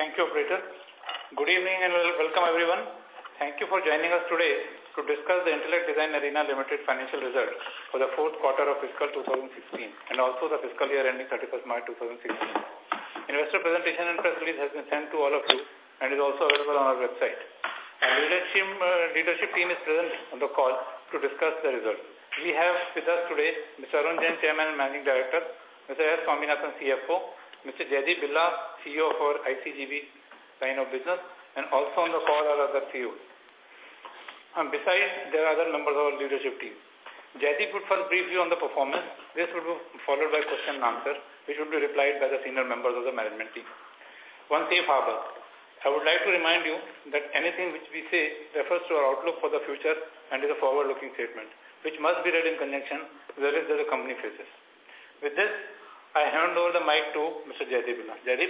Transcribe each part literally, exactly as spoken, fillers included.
Thank you, operator. Good evening and welcome everyone. Thank you for joining us today to discuss the Intellect Design Arena Limited financial results for the fourth quarter of fiscal two thousand sixteen and also the fiscal year ending thirty-first March two thousand sixteen. Investor presentation and press release has been sent to all of you and is also available on our website. Our leadership, uh, leadership team is present on the call to discuss the results. We have with us today Mister Arun Jain, Chairman and Managing Director, Mister S. Swaminathan, C F O, Mister Jaideep Birla, C E O of our I C G B line of business, and also on the call are other C E Os. And besides, there are other members of our leadership team. Jaideep would first brief you on the performance. This would be followed by question and answer, which would be replied by the senior members of the management team. One safe harbor. I would like to remind you that anything which we say refers to our outlook for the future and is a forward-looking statement, which must be read in conjunction with the risk that the company faces. With this, I hand over the mic to Mister Jaideep Birla. Jaideep?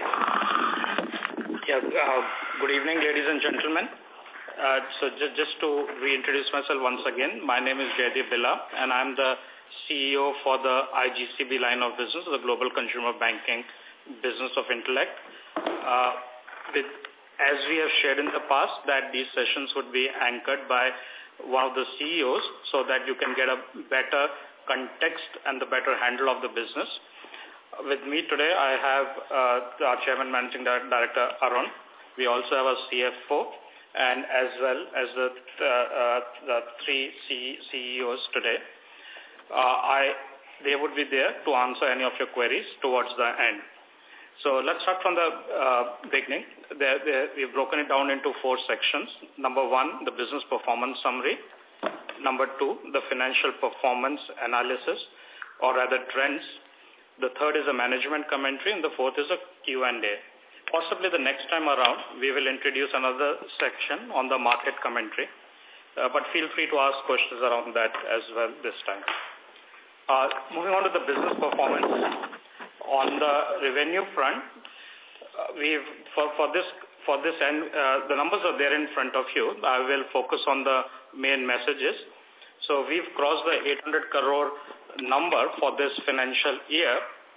Yeah, uh, good evening, ladies and gentlemen. Uh, so just, just to reintroduce myself once again, my name is Jaideep Birla, and I'm the C E O for the I G C B line of business, the Global Consumer Banking business of Intellect. Uh, with, as we have shared in the past, that these sessions would be anchored by one of the C E Os so that you can get a better context and the better handle of the business. With me today, I have uh, our Chairman Managing Director, Arun. We also have a C F O and as well as the, uh, uh, the three C E Os today. Uh, I, they would be there to answer any of your queries towards the end. So let's start from the uh, beginning. There, there, we've broken it down into four sections. Number one, the business performance summary. Number two, the financial performance analysis, or rather trends. The third is a management commentary, and the fourth is a Q and A. Possibly the next time around, we will introduce another section on the market commentary, uh, but feel free to ask questions around that as well this time. Uh, moving on to the business performance. On the revenue front, uh, we've for, for this for this and uh, the numbers are there in front of you. I will focus on the main messages. So we've crossed the eight hundred crore number for this financial year.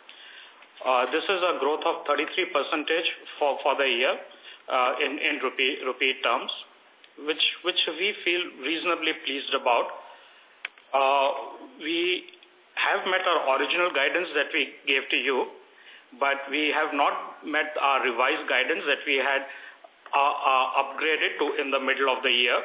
Uh, this is a growth of thirty-three percentage for, for the year uh, in, in rupee, rupee terms, which, which we feel reasonably pleased about. Uh, we have met our original guidance that we gave to you, but we have not met our revised guidance that we had uh, uh, upgraded to in the middle of the year.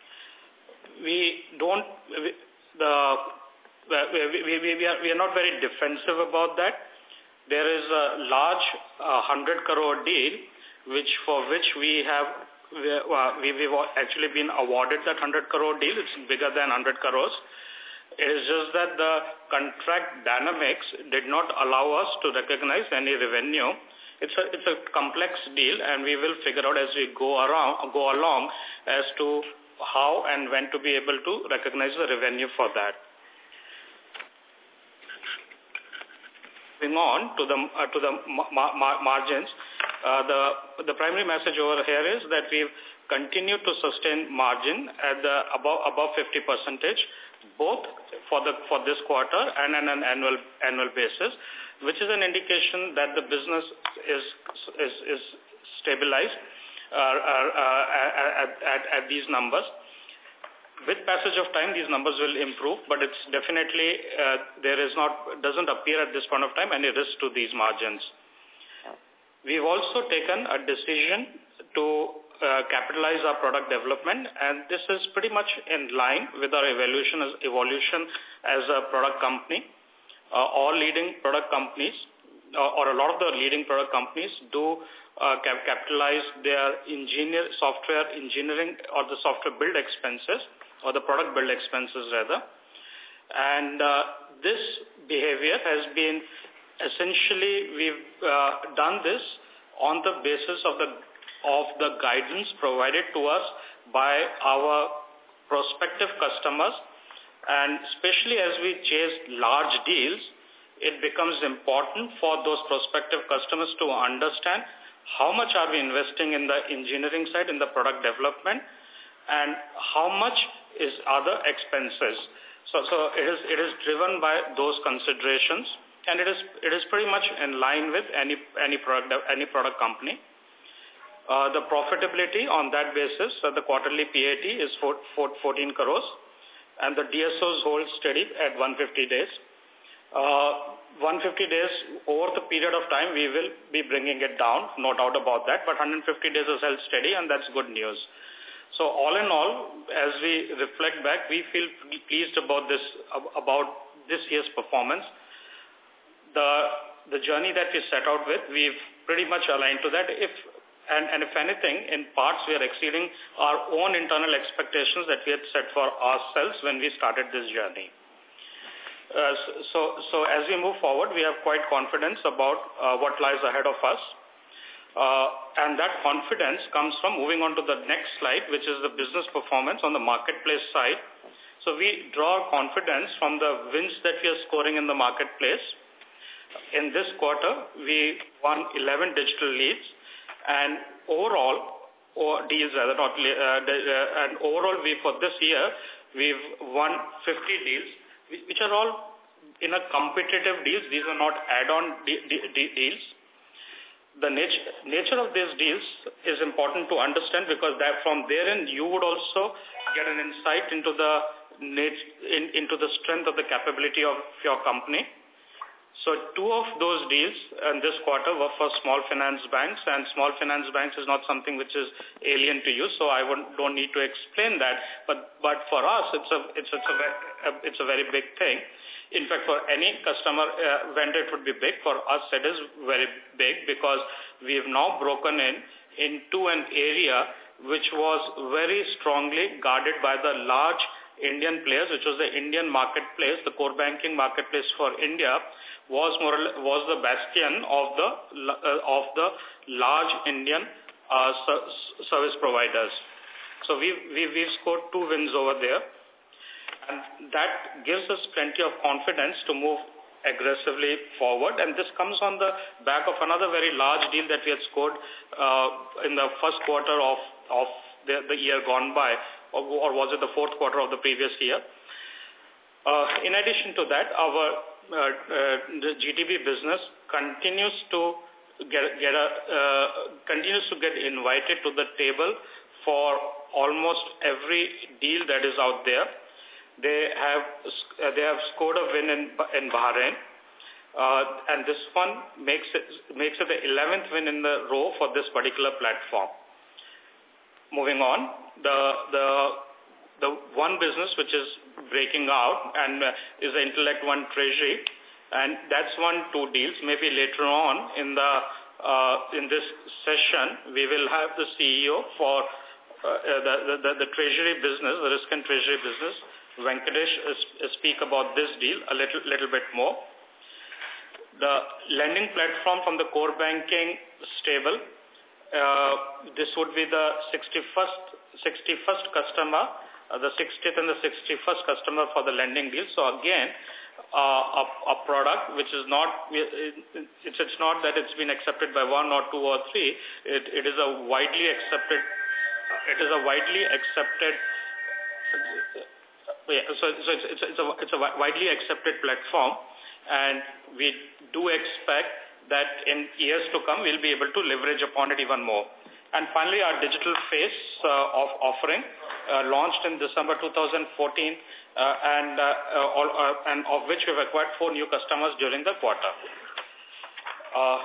We don't, we, the We, we, we, are, we are not very defensive about that. There is a large uh, one hundred crore deal which for which we have we, uh, we, we've actually been awarded that one hundred crore deal. It's bigger than one hundred crores. It is just that the contract dynamics did not allow us to recognize any revenue. It's a, it's a complex deal, and we will figure out as we go around, go along as to how and when to be able to recognize the revenue for that. Moving on to the uh, to the ma ma margins, uh, the the primary message over here is that we've continued to sustain margin at the above above fifty percentage, both for the for this quarter and on an annual annual basis, which is an indication that the business is is is stabilized uh, uh, at, at at these numbers. With passage of time, these numbers will improve, but it's definitely, uh, there is not, doesn't appear at this point of time any risk to these margins. We've also taken a decision to uh, capitalize our product development, and this is pretty much in line with our evolution as, evolution as a product company. Uh, all leading product companies, uh, or a lot of the leading product companies do uh, cap capitalize their engineer, software engineering or the software build expenses, or the product build expenses rather. And uh, this behavior has been essentially, we've uh, done this on the basis of the of the guidance provided to us by our prospective customers, and especially as we chase large deals, it becomes important for those prospective customers to understand how much are we investing in the engineering side, in the product development, and how much is other expenses. So, so it is it is driven by those considerations, and it is it is pretty much in line with any any product any product company. Uh, the profitability on that basis, uh, the quarterly P A T is fourteen crores, and the D S Os hold steady at one hundred fifty days. Uh, one hundred fifty days, over the period of time, we will be bringing it down, no doubt about that, but one hundred fifty days is held steady, and that's good news. So all in all, as we reflect back, we feel pleased about this, about this year's performance. The, the journey that we set out with, we've pretty much aligned to that. If And, and if anything, in parts, we are exceeding our own internal expectations that we had set for ourselves when we started this journey. Uh, so, so as we move forward, we have quite confidence about uh, what lies ahead of us. Uh, and that confidence comes from moving on to the next slide, which is the business performance on the marketplace side. So we draw confidence from the wins that we are scoring in the marketplace. In this quarter, we won eleven digital leads. And overall, or deals rather, not, uh, uh, and overall we, for this year, we've won fifty deals, which are all in a competitive deals. These are not add-on de de de deals. The nature, nature of these deals is important to understand, because that from therein you would also get an insight into the, in, into the strength of the capability of your company. So two of those deals in this quarter were for small finance banks, and small finance banks is not something which is alien to you, so I won't, don't need to explain that. But but for us, it's a it's it's a it's a very big thing. In fact, for any customer uh, vendor, it would be big. For us, it is very big, because we have now broken in into an area which was very strongly guarded by the large Indian players, which was the Indian marketplace, the core banking marketplace for India, was more or less, was the bastion of the uh, of the large Indian uh, service providers. So we we we've scored two wins over there, and that gives us plenty of confidence to move aggressively forward. And this comes on the back of another very large deal that we had scored uh, in the first quarter of of the, the year gone by. Or, or was it the fourth quarter of the previous year? Uh, in addition to that, our uh, uh, the G T B business continues to get, get a, uh, continues to get invited to the table for almost every deal that is out there. They have uh, they have scored a win in in Bahrain, uh, and this one makes it makes it the eleventh win in the row for this particular platform. Moving on, the the the one business which is breaking out and uh, is the Intellect One Treasury, and that's one two deals. Maybe later on in the uh, in this session, we will have the C E O for uh, the, the the Treasury business, the risk and Treasury business, Venkatesh, uh, speak about this deal a little little bit more. The lending platform from the core banking stable. Uh, this would be the sixty-first customer, uh, the sixtieth and the sixty-first customer for the lending deal. So again, uh, a, a product which is not, it's, it's not that it's been accepted by one or two or three. It, it is a widely accepted, it is a widely accepted, yeah, so, so it's, it's, it's, a, it's a widely accepted platform, and we do expect that in years to come, we'll be able to leverage upon it even more. And finally, our digital face uh, of offering, uh, launched in December two thousand fourteen, uh, and, uh, uh, all, uh, and of which we've acquired four new customers during the quarter. Uh,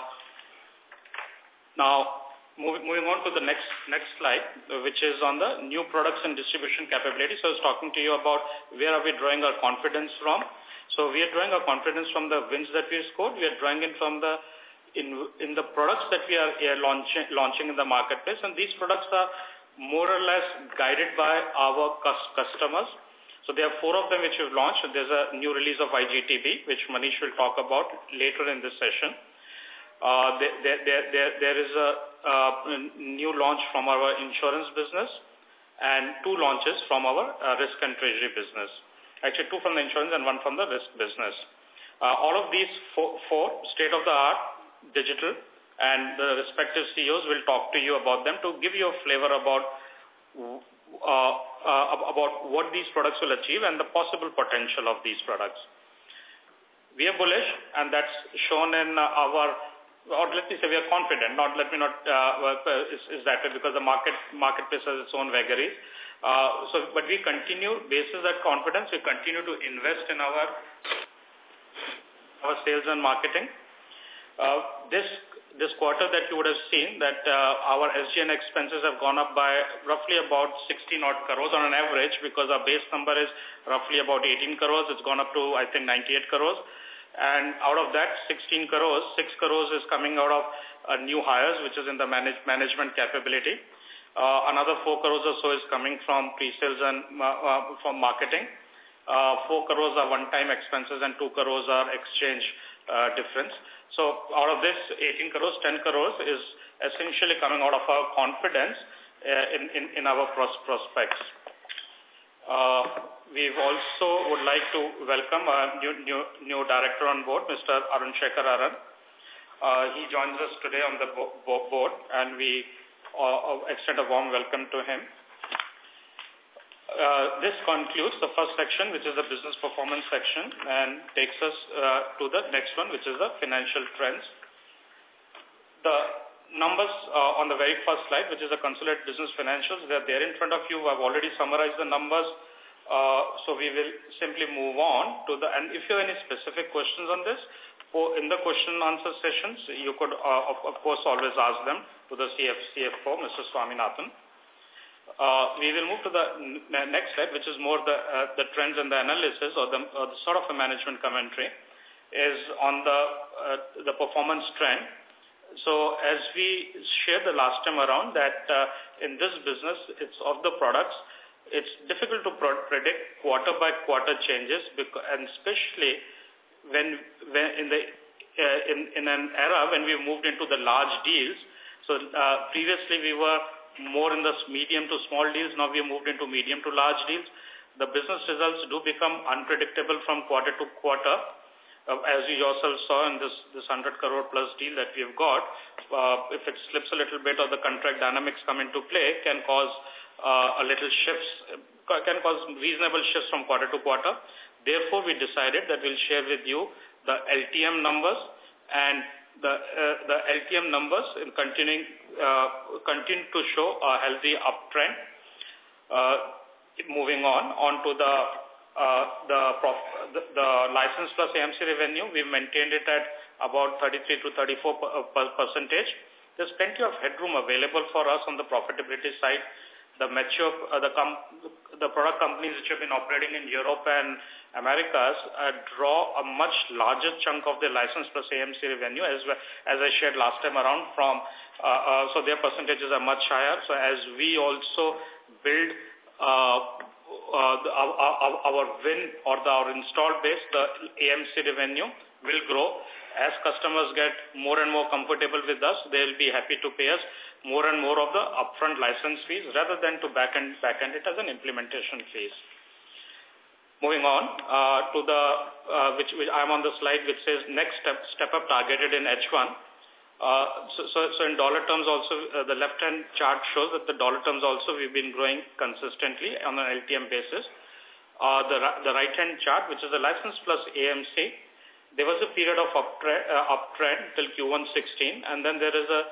now, moving, moving on to the next, next slide, which is on the new products and distribution capability. So I was talking to you about where are we drawing our confidence from. So we are drawing our confidence from the wins that we scored. We are drawing in from the in in the products that we are uh, launching launching in the marketplace, and these products are more or less guided by our customers. So there are four of them which we've launched. There's a new release of I G T B, which Manish will talk about later in this session. Uh, there, there, there, there, there is a uh, new launch from our insurance business, and two launches from our uh, risk and treasury business. Actually, two from the insurance and one from the risk business. Uh, all of these four, four state-of-the-art digital, and the respective C E Os will talk to you about them to give you a flavor about uh, uh, about what these products will achieve and the possible potential of these products. We are bullish, and that's shown in our or let me say we are confident, not let me not, uh, is, is that way, because the market marketplace has its own vagaries. Uh, so, but we continue, basis that confidence, we continue to invest in our, our sales and marketing. Uh, this this quarter that you would have seen that uh, our S G and expenses have gone up by roughly about sixteen odd crores on an average, because our base number is roughly about eighteen crores. It's gone up to, I think, ninety-eight crores. And out of that sixteen crores, six crores is coming out of uh, new hires, which is in the manage, management capability. Uh, another four crores or so is coming from pre-sales and uh, uh, from marketing. Uh, four crores are one-time expenses and two crores are exchange uh, difference. So out of this eighteen crores, ten crores is essentially coming out of our confidence uh, in, in, in our pros prospects. Uh, we've also would like to welcome a new, new, new director on board, Mister Arun Shekhar Aran. Uh, he joins us today on the bo bo board, and we uh, extend a warm welcome to him. Uh, this concludes the first section, which is the business performance section, and takes us uh, to the next one, which is the financial trends. The numbers uh, on the very first slide, which is the consolidated business financials, they are there in front of you. I've already summarized the numbers, uh, so we will simply move on to the, and if you have any specific questions on this, in the question and answer sessions, you could, uh, of, of course, always ask them to the C F O, Mister Swaminathan. Uh, we will move to the next slide, which is more the uh, the trends and the analysis, or the, or the sort of a management commentary, is on the uh, the performance trend. So as we shared the last time around, that uh, in this business, it's of the products, it's difficult to predict quarter by quarter changes, because, and especially when, when in the uh, in in an era when we moved into the large deals. So uh, previously we were more in the medium to small deals. Now we have moved into medium to large deals. The business results do become unpredictable from quarter to quarter. Uh, as you yourself saw in this, this one hundred crore plus deal that we have got, uh, if it slips a little bit or the contract dynamics come into play, can cause uh, a little shifts, can cause reasonable shifts from quarter to quarter. Therefore, we decided that we'll share with you the L T M numbers, and the uh, the L T M numbers in continuing uh, continue to show a healthy uptrend. Uh, moving on on to the uh, the, prof, the the license plus A M C revenue, we maintained it at about thirty-three to thirty-four percentage. There's plenty of headroom available for us on the profitability side. The mature uh, the com the product companies which have been operating in Europe and Americas uh, draw a much larger chunk of their license plus A M C revenue, as well, as I shared last time around, from uh, uh, so their percentages are much higher. So as we also build uh, uh, the, our, our, our win or the, our installed base, the A M C revenue will grow. As customers get more and more comfortable with us, they will be happy to pay us more and more of the upfront license fees rather than to back end, back end it as an implementation fees. Moving on uh, to the, uh, which, which I'm on the slide, which says next step, step up targeted in H one. Uh, so, so, so in dollar terms also, uh, the left-hand chart shows that the dollar terms also we've been growing consistently on an L T M basis. Uh, the, the right-hand chart, which is the license plus A M C, there was a period of uptrend, uh, uptrend till Q one sixteen, and then there is a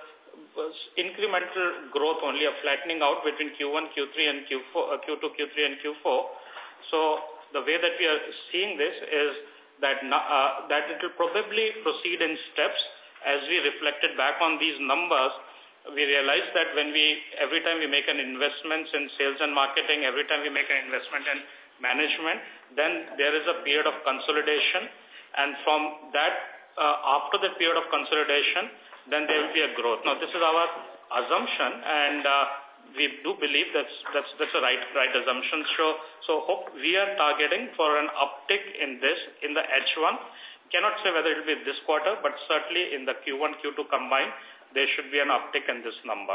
incremental growth, only a flattening out between Q one, Q three, and Q four, uh, Q two, Q three, and Q four. So the way that we are seeing this is that uh, that it will probably proceed in steps. As we reflected back on these numbers, we realized that when we every time we make an investment in sales and marketing, every time we make an investment in management, then there is a period of consolidation. And from that, uh, after the period of consolidation, then there will be a growth. Now, this is our assumption, and uh, we do believe that's that's that's a right right assumption. So, so hope we are targeting for an uptick in this in the H one. Cannot say whether it will be this quarter, but certainly in the Q one, Q two combined, there should be an uptick in this number.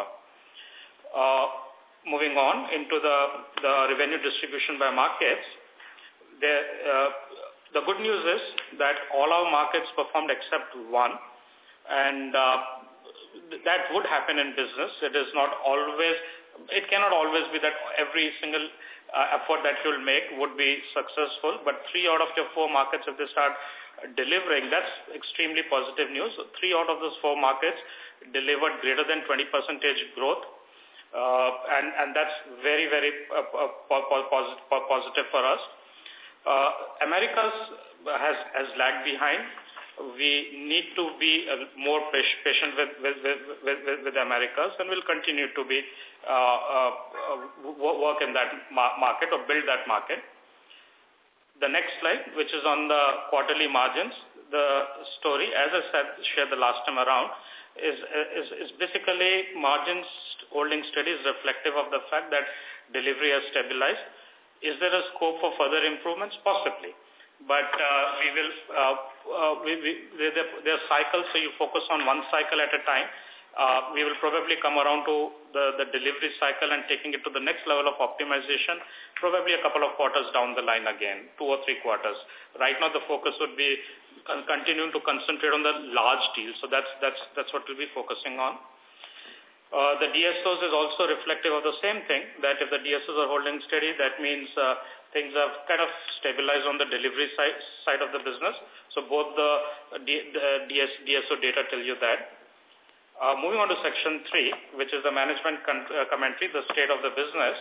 Uh, moving on into the the revenue distribution by markets, there. Uh, The good news is that all our markets performed except one, and uh, that would happen in business. It is not always, it cannot always be that every single uh, effort that you will make would be successful, but three out of your four markets, if they start delivering, that's extremely positive news. Three out of those four markets delivered greater than twenty percentage growth. Uh, and, and that's very, very uh, positive, positive for us. Uh, Americas has, has lagged behind. We need to be uh, more patient with, with, with, with, with Americas, and we'll continue to be uh, uh, work in that market or build that market. The next slide, which is on the quarterly margins, the story, as I said, shared the last time around, is, is, is basically margins holding steady is reflective of the fact that delivery has stabilized. Is there a scope for further improvements? Possibly. But uh, we will, uh, uh, we, we, there, there are cycles, so you focus on one cycle at a time. Uh, we will probably come around to the, the delivery cycle and taking it to the next level of optimization, probably a couple of quarters down the line again, two or three quarters. Right now, the focus would be continuing to concentrate on the large deals. So that's, that's, that's what we'll be focusing on. Uh, the D S Os is also reflective of the same thing, that if the D S Os are holding steady, that means uh, things have kind of stabilized on the delivery side, side of the business. So both the, D, the D, S, D S O data tell you that. Uh, moving on to section three, which is the management uh, commentary, the state of the business.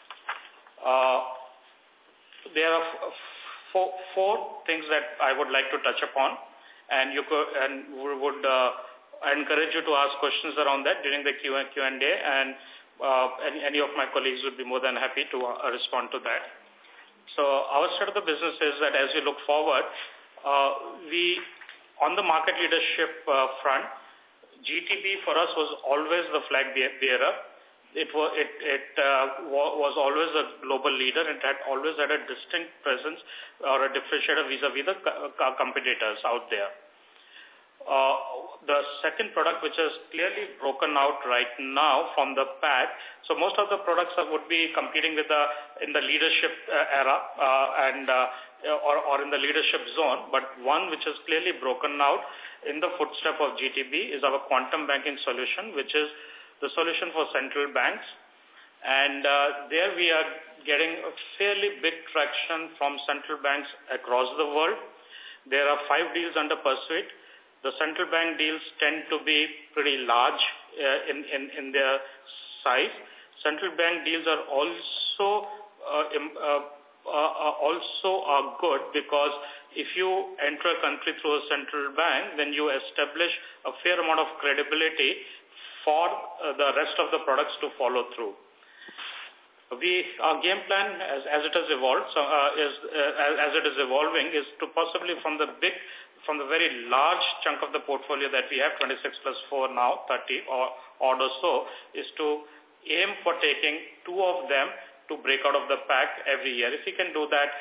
Uh, there are f four, four things that I would like to touch upon, and you could, and would uh, encourage you to ask questions around that during the Q and A, and uh, any, any of my colleagues would be more than happy to uh, respond to that. So our state of the business is that as we look forward, uh, we, on the market leadership uh, front, G T B for us was always the flag bearer. It was, it, it, uh, was always a global leader. It had always had a distinct presence or a differentiator vis-a-vis the competitors out there. Uh, the second product, which is clearly broken out right now from the pack, so most of the products are, would be competing with the in the leadership uh, era uh, and uh, or, or in the leadership zone, but one which is clearly broken out in the footstep of G T B is our quantum banking solution, which is the solution for central banks. And uh, there we are getting a fairly big traction from central banks across the world. There are five deals under pursuit. The central bank deals tend to be pretty large uh, in, in, in their size. Central bank deals are also uh, uh, uh, also are good because if you enter a country through a central bank, then you establish a fair amount of credibility for uh, the rest of the products to follow through. We, our game plan, as, as it has evolved, so, uh, is uh, as, as it is evolving, is to possibly from the big, from the very large chunk of the portfolio that we have, twenty-six plus four now, thirty or odd or so, is to aim for taking two of them to break out of the pack every year. If we can do that,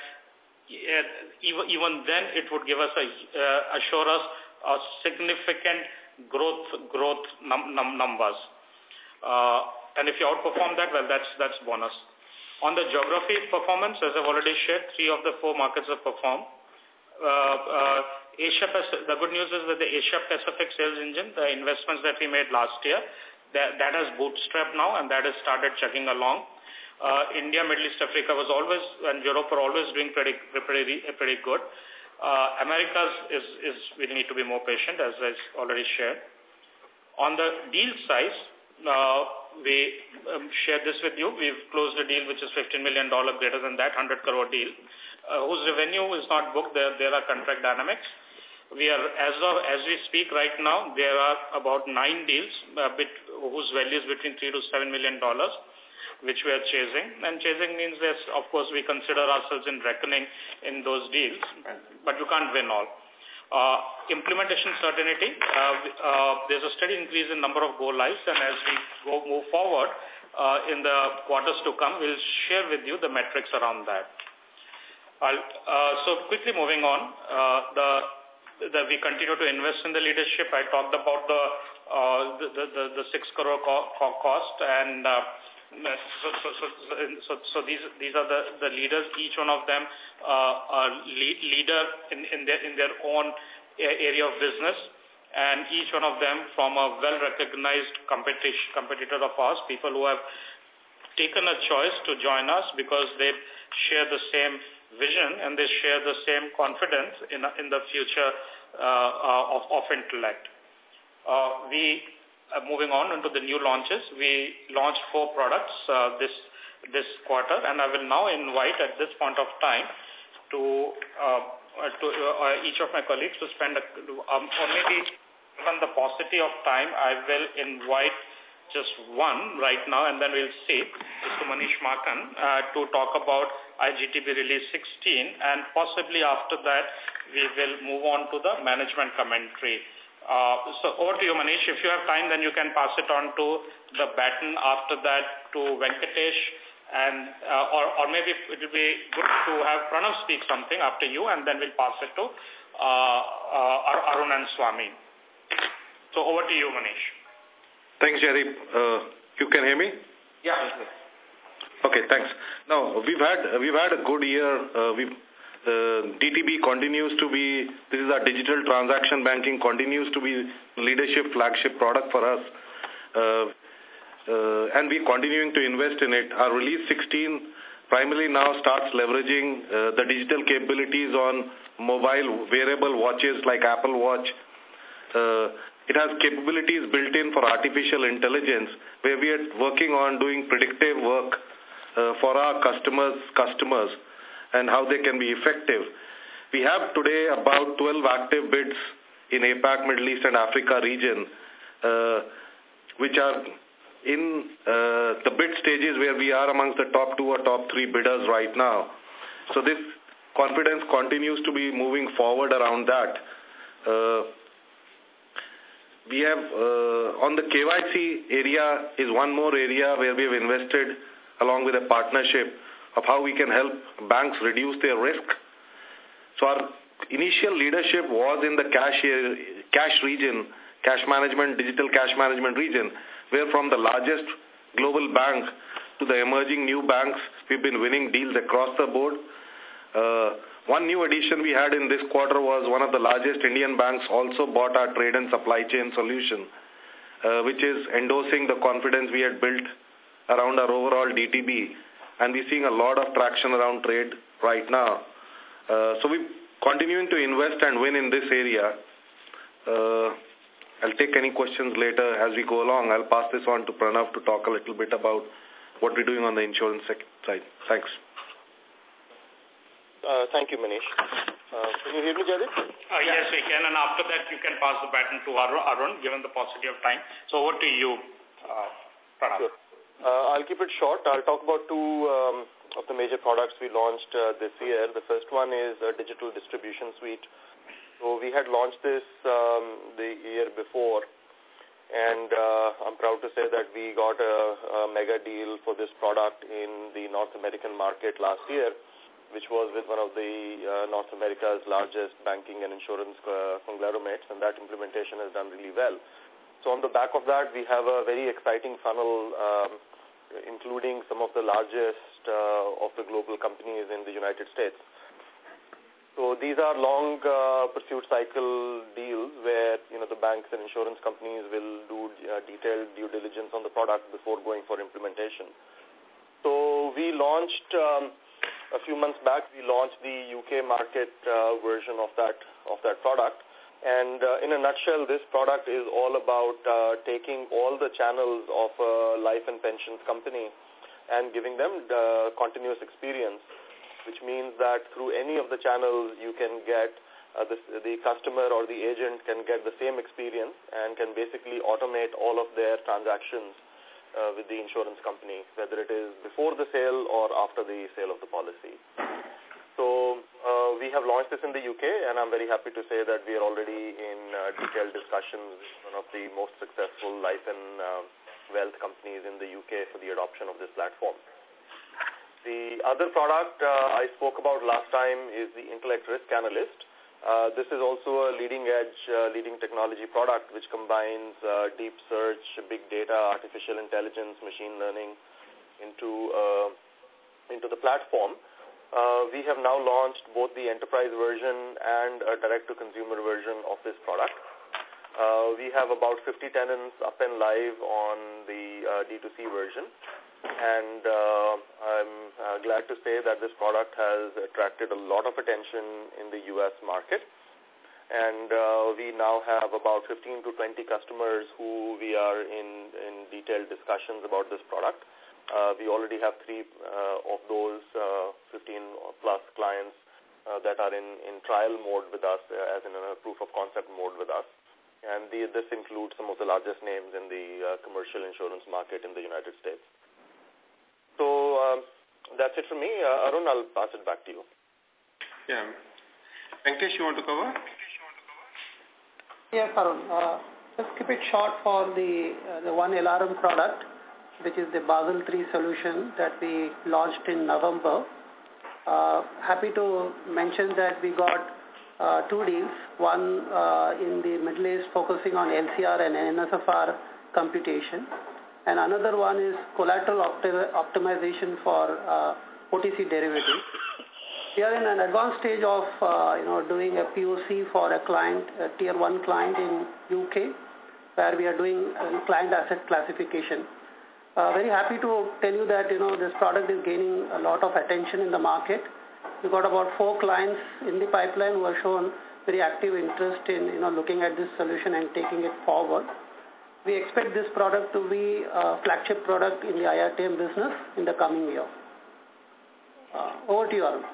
even, even then it would give us a, uh, assure us a significant growth, growth num, num, numbers. Uh, and if you outperform that, well, that's, that's bonus. On the geography performance, as I've already shared, three of the four markets have performed. Uh, uh, Asia, the good news is that the Asia Pacific sales engine, the investments that we made last year, that, that has bootstrapped now and that has started chugging along. Uh, India, Middle East, Africa was always, and Europe are always doing pretty, pretty, pretty good. Uh, Americas is, is, we need to be more patient, as I already shared. On the deal size, uh, we um, shared this with you. We've closed a deal which is fifteen million dollars greater than that, one hundred crore deal, uh, whose revenue is not booked. There, there are contract dynamics. We are, as of, as we speak right now, there are about nine deals uh, bit, whose value is between three to seven million dollars, which we are chasing. And chasing means that, of course, we consider ourselves in reckoning in those deals, but you can't win all. Uh, implementation certainty, uh, uh, there's a steady increase in number of go-lives, and as we go move forward uh, in the quarters to come, we'll share with you the metrics around that. I'll, uh, so quickly moving on, uh, the, the we continue to invest in the leadership. I talked about the uh, the, the, the six crore co co cost, and uh, So, so, so, so, so these these are the, the leaders. Each one of them uh, are lead, leader in, in their in their own area of business, and each one of them from a well-recognized competition competitor of ours. People who have taken a choice to join us because they share the same vision and they share the same confidence in, in the future uh, uh, of, of Intellect. Uh, we, uh, moving on into the new launches, we launched four products uh, this this quarter, and I will now invite at this point of time to, uh, to uh, each of my colleagues to spend, a, um, or maybe given the paucity of time, I will invite just one right now, and then we'll see Mister Manish Maakan uh, to talk about I G T B Release sixteen, and possibly after that, we will move on to the management commentary. Uh, so over to you, Manish. If you have time, then you can pass it on to the baton after that to Venkatesh, and uh, or, or maybe it will be good to have Pranav speak something after you, and then we'll pass it to uh, uh, Arun and Swami. So over to you, Manish. Thanks, Jerry. Uh, you can hear me? Yeah. Okay, thanks. Now, we've had we've had a good year. Uh, we've uh, D T B continues to be, this is our digital transaction banking, continues to be leadership flagship product for us. Uh, uh, and we're continuing to invest in it. Our Release sixteen primarily now starts leveraging uh, the digital capabilities on mobile wearable watches like Apple Watch. Uh, It has capabilities built in for artificial intelligence, where we are working on doing predictive work uh, for our customers, customers, and how they can be effective. We have today about twelve active bids in APAC, Middle East, and Africa region, uh, which are in uh, the bid stages where we are amongst the top two or top three bidders right now. So this confidence continues to be moving forward around that. Uh, We have, uh, on the K Y C area is one more area where we have invested along with a partnership of how we can help banks reduce their risk. So our initial leadership was in the cash, cash region, cash management, digital cash management region, where from the largest global bank to the emerging new banks, we've been winning deals across the board. Uh, One new addition we had in this quarter was one of the largest Indian banks also bought our trade and supply chain solution, uh, which is endorsing the confidence we had built around our overall D T B. And we're seeing a lot of traction around trade right now. Uh, so we're continuing to invest and win in this area. Uh, I'll take any questions later as we go along. I'll pass this on to Pranav to talk a little bit about what we're doing on the insurance side. Thanks. Uh, thank you, Manish. Uh, can you hear me, Jadip? Uh, yes, we can. And after that, you can pass the baton to Arun, given the paucity of time. So over to you, uh, Pranav. Sure. Uh, I'll keep it short. I'll talk about two um, of the major products we launched uh, this year. The first one is a digital distribution suite. So we had launched this um, the year before, and uh, I'm proud to say that we got a, a mega deal for this product in the North American market last year, which was with one of the uh, North America's largest banking and insurance uh, conglomerates, and that implementation has done really well. So on the back of that, we have a very exciting funnel, um, including some of the largest uh, of the global companies in the United States. So these are long uh, pursuit cycle deals where, you know, the banks and insurance companies will do uh, detailed due diligence on the product before going for implementation. So we launched... Um, A few months back, we launched the U K market uh, version of that of that product, and uh, in a nutshell, this product is all about uh, taking all the channels of a life and pensions company and giving them the continuous experience, which means that through any of the channels, you can get uh, the, the customer or the agent can get the same experience and can basically automate all of their transactions Uh, with the insurance company, whether it is before the sale or after the sale of the policy. So uh, we have launched this in the U K, and I'm very happy to say that we are already in uh, detailed discussions with one of the most successful life and uh, wealth companies in the U K for the adoption of this platform. The other product uh, I spoke about last time is the Intellect Risk Analyst. Uh, this is also a leading-edge, uh, leading technology product which combines uh, deep search, big data, artificial intelligence, machine learning into uh, into the platform. Uh, we have now launched both the enterprise version and a direct-to-consumer version of this product. Uh, we have about fifty tenants up and live on the uh, D two C version. And uh, I'm uh, glad to say that this product has attracted a lot of attention in the U S market. And uh, we now have about fifteen to twenty customers who we are in, in detailed discussions about this product. Uh, we already have three uh, of those uh, fifteen plus clients uh, that are in, in trial mode with us, uh, as in a proof of concept mode with us. And the, this includes some of the largest names in the uh, commercial insurance market in the United States. So um, that's it from me. Uh, Arun, I'll pass it back to you. Yeah. Venkatesh, you want to cover? Yes, Arun. Uh, just keep it short for the uh, the one L R M product, which is the Basel three solution that we launched in November. Uh, happy to mention that we got uh, two deals, one uh, in the Middle East focusing on L C R and N S F R computation, and another one is collateral opti optimization for uh, O T C derivatives. We are in an advanced stage of uh, you know doing a P O C for a client, a tier one client in U K, where we are doing uh, client asset classification. Uh, very happy to tell you that you know this product is gaining a lot of attention in the market. We got about four clients in the pipeline who have shown very active interest in you know looking at this solution and taking it forward. We expect this product to be a flagship product in the I R T M business in the coming year. Uh, over to you, Arun.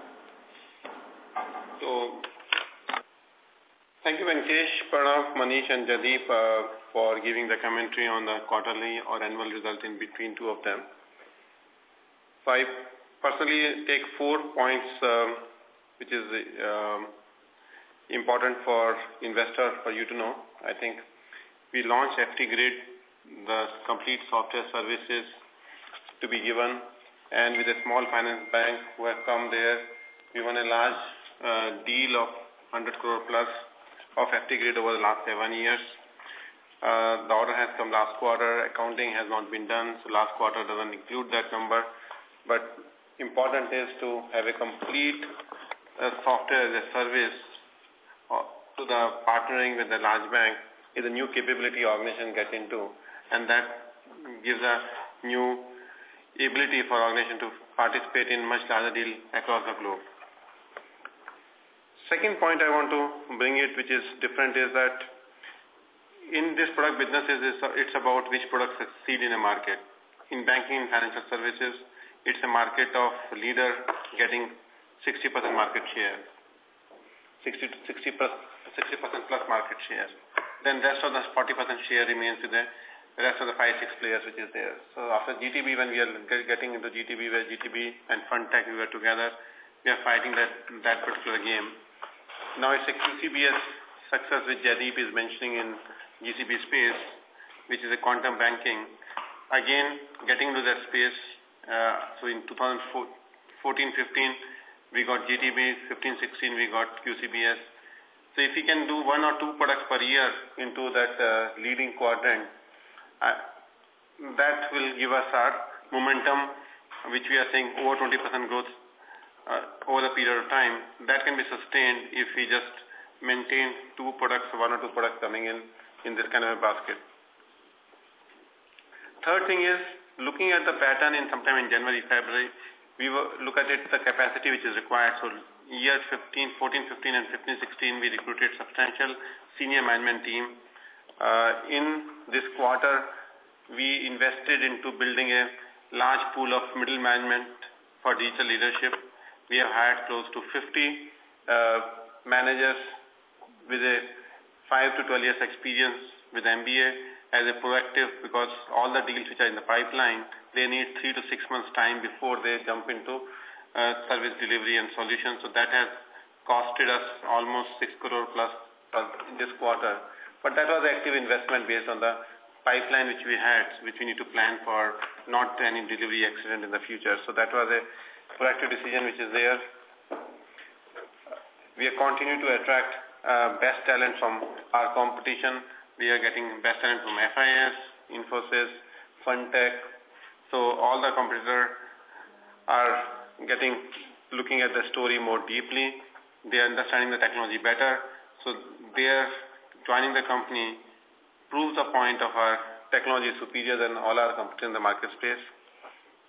So, thank you, Venkatesh, Pranav, Manish, and Jaideep uh, for giving the commentary on the quarterly or annual result in between two of them. So, I personally take four points um, which is um, important for investor for you to know. I think we launched F T Grid, the complete software services to be given, and with a small finance bank who have come there, we won a large Uh, deal of one hundred crore plus of F T Grid over the last seven years. Uh, the order has come last quarter. Accounting has not been done, so last quarter doesn't include that number. But important is to have a complete uh, software as a service uh, to the partnering with the large bank is a new capability organization get into, and that gives a new ability for organization to participate in much larger deal across the globe. Second point I want to bring it, which is different, is that in this product business, it's about which products succeed in a market. In banking and financial services, it's a market of leader getting sixty percent market share, sixty, sixty, plus, sixty percent plus market share. Then rest of the forty percent share remains with the rest of the five, six players which is there. So after G T B, when we are getting into G T B, where G T B and Funtech we were together, we are fighting that, that particular game. Now it's a Q C B S success which Jaideep is mentioning in G C B space, which is a quantum banking. Again, getting into that space, uh, so in two thousand fourteen fifteen, we got G T B, fifteen sixteen, we got Q C B S. So if we can do one or two products per year into that uh, leading quadrant, uh, that will give us our momentum, which we are saying over twenty percent growth Uh, over the period of time. That can be sustained if we just maintain two products, one or two products coming in in this kind of a basket. Third thing is, looking at the pattern in sometime in January, February, we will look at it, the capacity which is required. So year fifteen, fourteen, fifteen and fifteen, sixteen, we recruited substantial senior management team. Uh, in this quarter, we invested into building a large pool of middle management for digital leadership. We have hired close to fifty uh, managers with a five to twelve years experience with M B A as a proactive, because all the deals which are in the pipeline, they need three to six months time before they jump into uh, service delivery and solutions. So that has costed us almost six crore plus in this quarter. But that was active investment based on the pipeline which we had, which we need to plan for not any delivery accident in the future. So that was a proactive decision which is there. We are continuing to attract uh, best talent from our competition. We are getting best talent from F I S, Infosys, Funtech. So all the competitors are getting, looking at the story more deeply. They are understanding the technology better. So they are joining the company, proves the point of our technology is superior than all our competitors in the market space.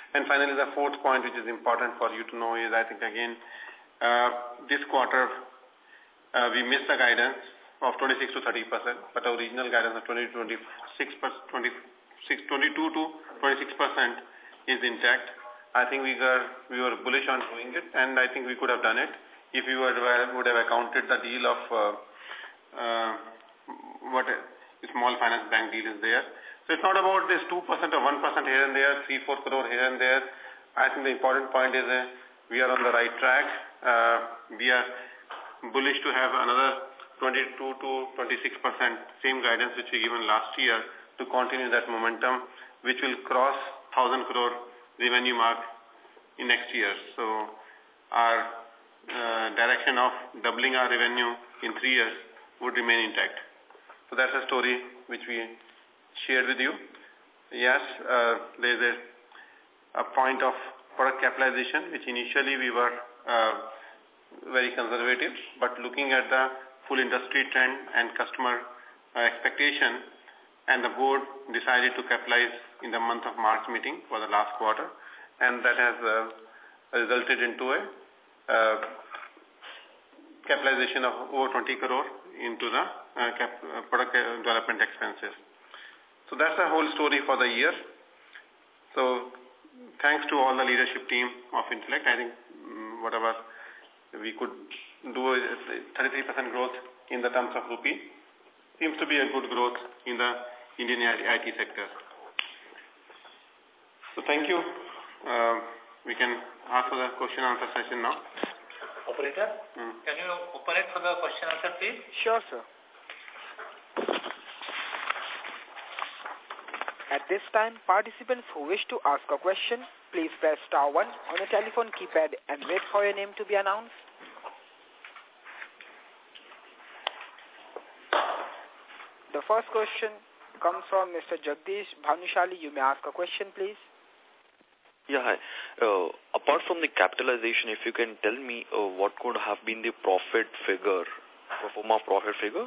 And finally, the fourth point, which is important for you to know, is I think, again, uh, this quarter, uh, we missed the guidance of twenty-six to thirty percent, but our original guidance of twenty to twenty-six, twenty-six, twenty-two to twenty-six percent is intact. I think we were, we were bullish on doing it, and I think we could have done it if we would, would have accounted the deal of uh, uh, what a small finance bank deal is there. So it's not about this two percent or one percent here and there, three, four crore here and there. I think the important point is uh, we are on the right track. Uh, we are bullish to have another twenty-two to twenty-six percent, same guidance which we given last year, to continue that momentum, which will cross one thousand crore revenue mark in next year. So our uh, direction of doubling our revenue in three years would remain intact. So that's a story which we shared with you. Yes, uh, there is a, a point of product capitalization, which initially we were uh, very conservative, but looking at the full industry trend and customer uh, expectation, and the board decided to capitalize in the month of March meeting for the last quarter, and that has uh, resulted into a uh, capitalization of over twenty crore into the uh, cap, uh, product development expenses. So that's the whole story for the year. So thanks to all the leadership team of Intellect. I think um, whatever we could do is thirty-three percent growth in the terms of rupee. Seems to be a good growth in the Indian I T sector. So thank you. Uh, we can ask for the question answer session now. Operator, hmm. Can you open it for the question answer, please? Sure, sir. At this time, participants who wish to ask a question, please press star one on the telephone keypad and wait for your name to be announced. The first question comes from Mister Jagdish Bhanushali. You may ask a question, please. Yeah, hi. Uh, apart from the capitalization, if you can tell me uh, what could have been the profit figure, pro forma profit figure?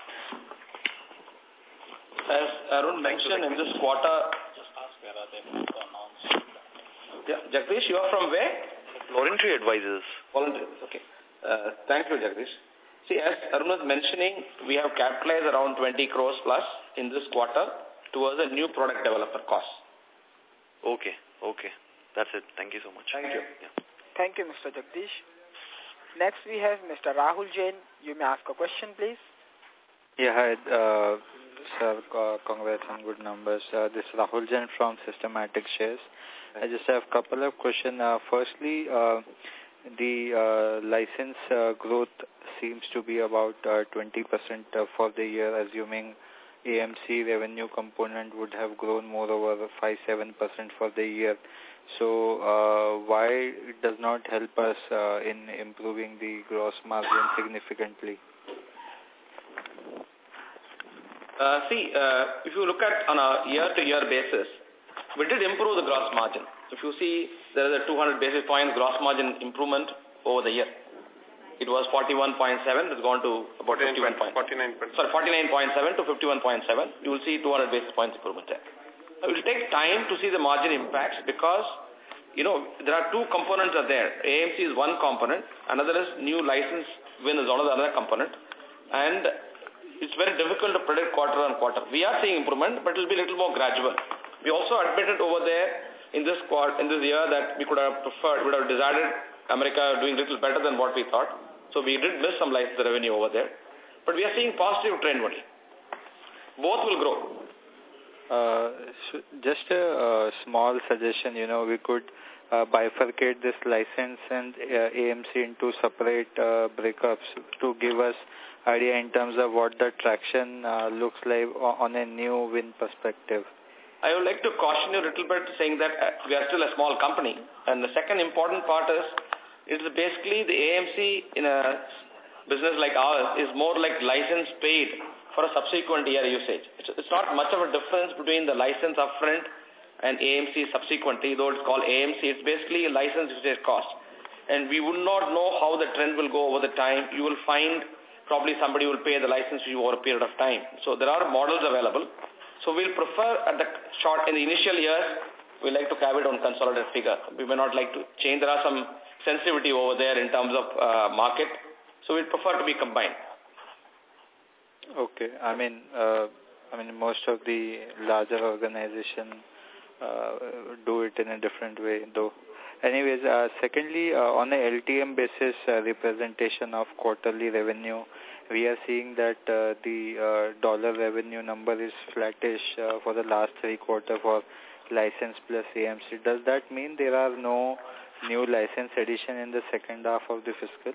As Arun mentioned in this quarter, just ask where are they to announce. Yeah, Jagdish, you are from where? Voluntary Advisors. Voluntary, okay. Uh, thank you, Jagdish. See, as Arun was mentioning, we have capitalized around twenty crores plus in this quarter towards a new product developer cost. Okay, okay. That's it. Thank you so much. Thank you. Yeah. Thank you, Mister Jagdish. Next, we have Mister Rahul Jain. You may ask a question, please. Yeah, hi, uh, sir. Uh, congrats on good numbers. Uh, this is Rahul Jain from Systematic Shares. I just have a couple of questions. Uh, firstly, uh, the uh, license uh, growth seems to be about uh, twenty percent uh, for the year, assuming A M C revenue component would have grown more over five to seven percent for the year. So uh, why it does not help us uh, in improving the gross margin significantly? Uh, see, uh, if you look at on a year-to-year basis, we did improve the gross margin. If you see, there is a two hundred basis point gross margin improvement over the year. It was forty-one point seven, it's gone to about fifty-one point seven. Sorry, forty-nine point seven to fifty-one point seven. You will see two hundred basis points improvement there. It will take time to see the margin impacts because, you know, there are two components are there. A M C is one component, another is new license win is another component, and it's very difficult to predict quarter on quarter. We are seeing improvement, but it will be a little more gradual. We also admitted over there in this quarter, in this year that we could have preferred, would have desired America doing a little better than what we thought. So we did miss some license revenue over there. But we are seeing positive trend only. Both will grow. Uh, so just a uh, small suggestion, you know, we could uh, bifurcate this license and uh, A M C into separate uh, breakups to give us idea in terms of what the traction uh, looks like on a new win perspective. I would like to caution you a little bit saying that uh, we are still a small company. And the second important part is, it's basically the A M C in a business like ours is more like license paid for a subsequent year usage. It's, it's not much of a difference between the license upfront and A M C subsequently, though it's called A M C. It's basically a license usage cost. And we would not know how the trend will go over the time. You will find probably somebody will pay the license fee over a period of time. So there are models available. So we'll prefer at the short, in the initial years, we like to have it on consolidated figure. We may not like to change. There are some sensitivity over there in terms of uh, market. So we prefer to be combined. Okay. I mean, uh, I mean, most of the larger organization uh, do it in a different way, though. Anyways, uh, secondly, uh, on a L T M basis, uh, representation of quarterly revenue, we are seeing that uh, the uh, dollar revenue number is flattish uh, for the last three quarters for license plus A M C. Does that mean there are no new license addition in the second half of the fiscal?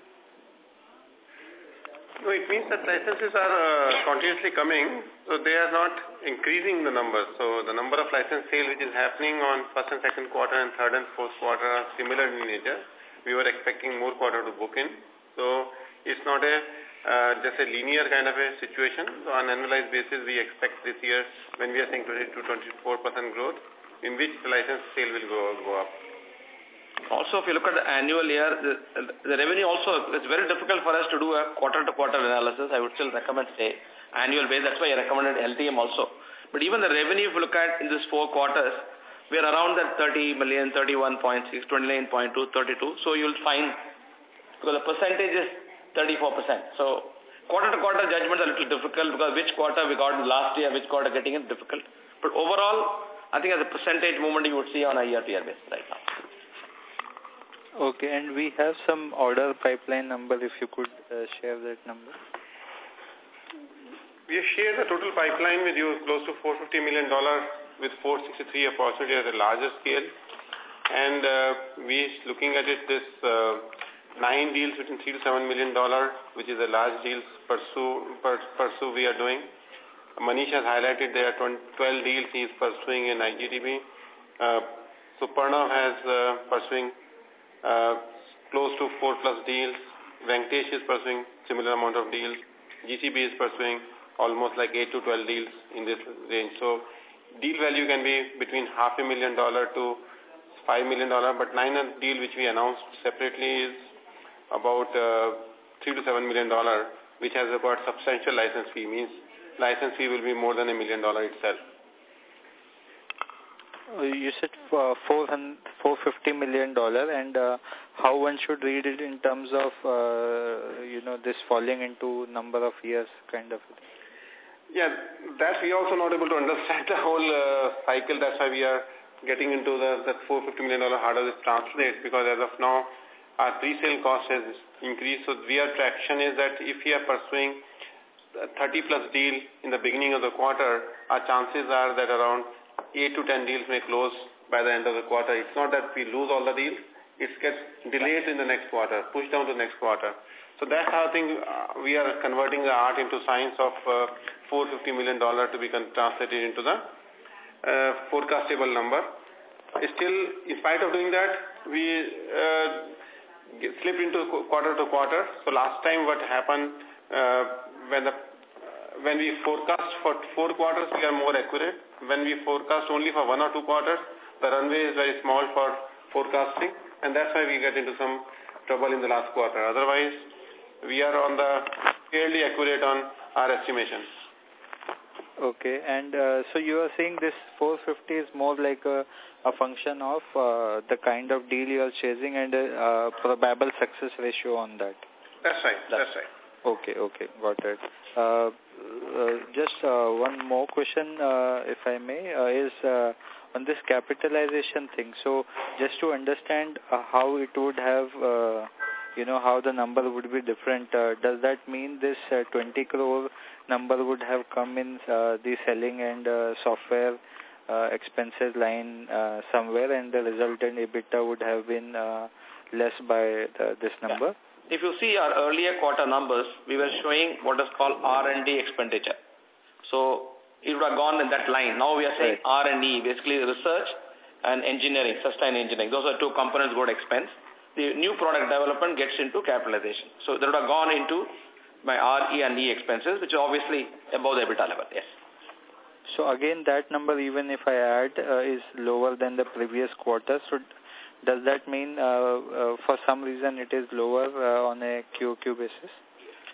No, it means that licenses are uh, continuously coming, so they are not increasing the numbers. So the number of license sale which is happening on first and second quarter and third and fourth quarter are similar in nature. We were expecting more quarter to book in. So it's not a uh, just a linear kind of a situation. So on an annualized basis, we expect this year, when we are saying twenty to twenty-four percent growth, in which the license sale will go, go up. Also, if you look at the annual year, the, the revenue also, it's very difficult for us to do a quarter-to-quarter analysis. I would still recommend, say, annual base. That's why I recommended L T M also. But even the revenue, if you look at in these four quarters, we are around that thirty million, thirty-one point six, twenty-nine point two, thirty-two. So you'll find, because the percentage is thirty-four percent. So quarter-to-quarter judgments are a little difficult because which quarter we got last year, which quarter getting it difficult. But overall, I think as a percentage movement you would see on a year-to-year basis right now. Okay, and we have some order pipeline number, if you could uh, share that number. We have shared the total pipeline with you, close to four hundred fifty million dollars with four hundred sixty-three opportunities at a larger scale. And uh, we looking at it, this uh, nine deals between three to seven million dollars, which is a large deals pursue, pursue we are doing. Manish has highlighted there are twelve deals he is pursuing in I G T B. Uh, so Pranav has uh, pursuing Uh, close to four plus deals. Venkatesh is pursuing similar amount of deals. G C B is pursuing almost like eight to twelve deals in this range. So deal value can be between half a million dollar to five million dollar, but nine deal which we announced separately is about uh, three to seven million dollar, which has got substantial license fee. Means license fee will be more than a million dollar itself. You said uh, four hundred fifty million dollars, and uh, how one should read it in terms of, uh, you know, this falling into number of years kind of thing? Yeah, that we also not able to understand the whole uh, cycle. That's why we are getting into the that four hundred fifty million dollars, how does it translate? Because as of now, our pre-sale cost has increased. So we are traction is that if we are pursuing thirty plus deal in the beginning of the quarter, our chances are that around eight to ten deals may close by the end of the quarter. It's not that we lose all the deals. It gets delayed in the next quarter, pushed down to the next quarter. So that's how I think uh, we are converting the art into science of uh, four hundred fifty million dollars to be translated into the uh, forecastable number. Still, in spite of doing that, we uh, slipped into quarter to quarter. So last time what happened uh, when the when we forecast for four quarters, we are more accurate. When we forecast only for one or two quarters, the runway is very small for forecasting, and that's why we get into some trouble in the last quarter. Otherwise, we are on the fairly accurate on our estimations. Okay, and uh, so you are saying this four hundred fifty is more like a, a function of uh, the kind of deal you are chasing and a uh, probable success ratio on that. That's right, that's, that's right. Okay, okay, got it. Uh, uh, just uh, one more question, uh, if I may, uh, is uh, on this capitalization thing. So just to understand uh, how it would have, uh, you know, how the number would be different, uh, does that mean this uh, twenty crore number would have come in uh, the selling and uh, software uh, expenses line uh, somewhere, and the resultant EBITDA would have been uh, less by the, this number? Yeah. If you see our earlier quarter numbers, we were showing what is called R and D expenditure. So it would have gone in that line. Now we are saying right. R and D, basically research and engineering, sustained engineering. Those are two components good expense. The new product development gets into capitalization. So that would have gone into my R E and D expenses, which is obviously above the EBITDA level, yes. So again, that number, even if I add, uh, is lower than the previous quarter. So does that mean uh, uh, for some reason it is lower uh, on a Q O Q basis?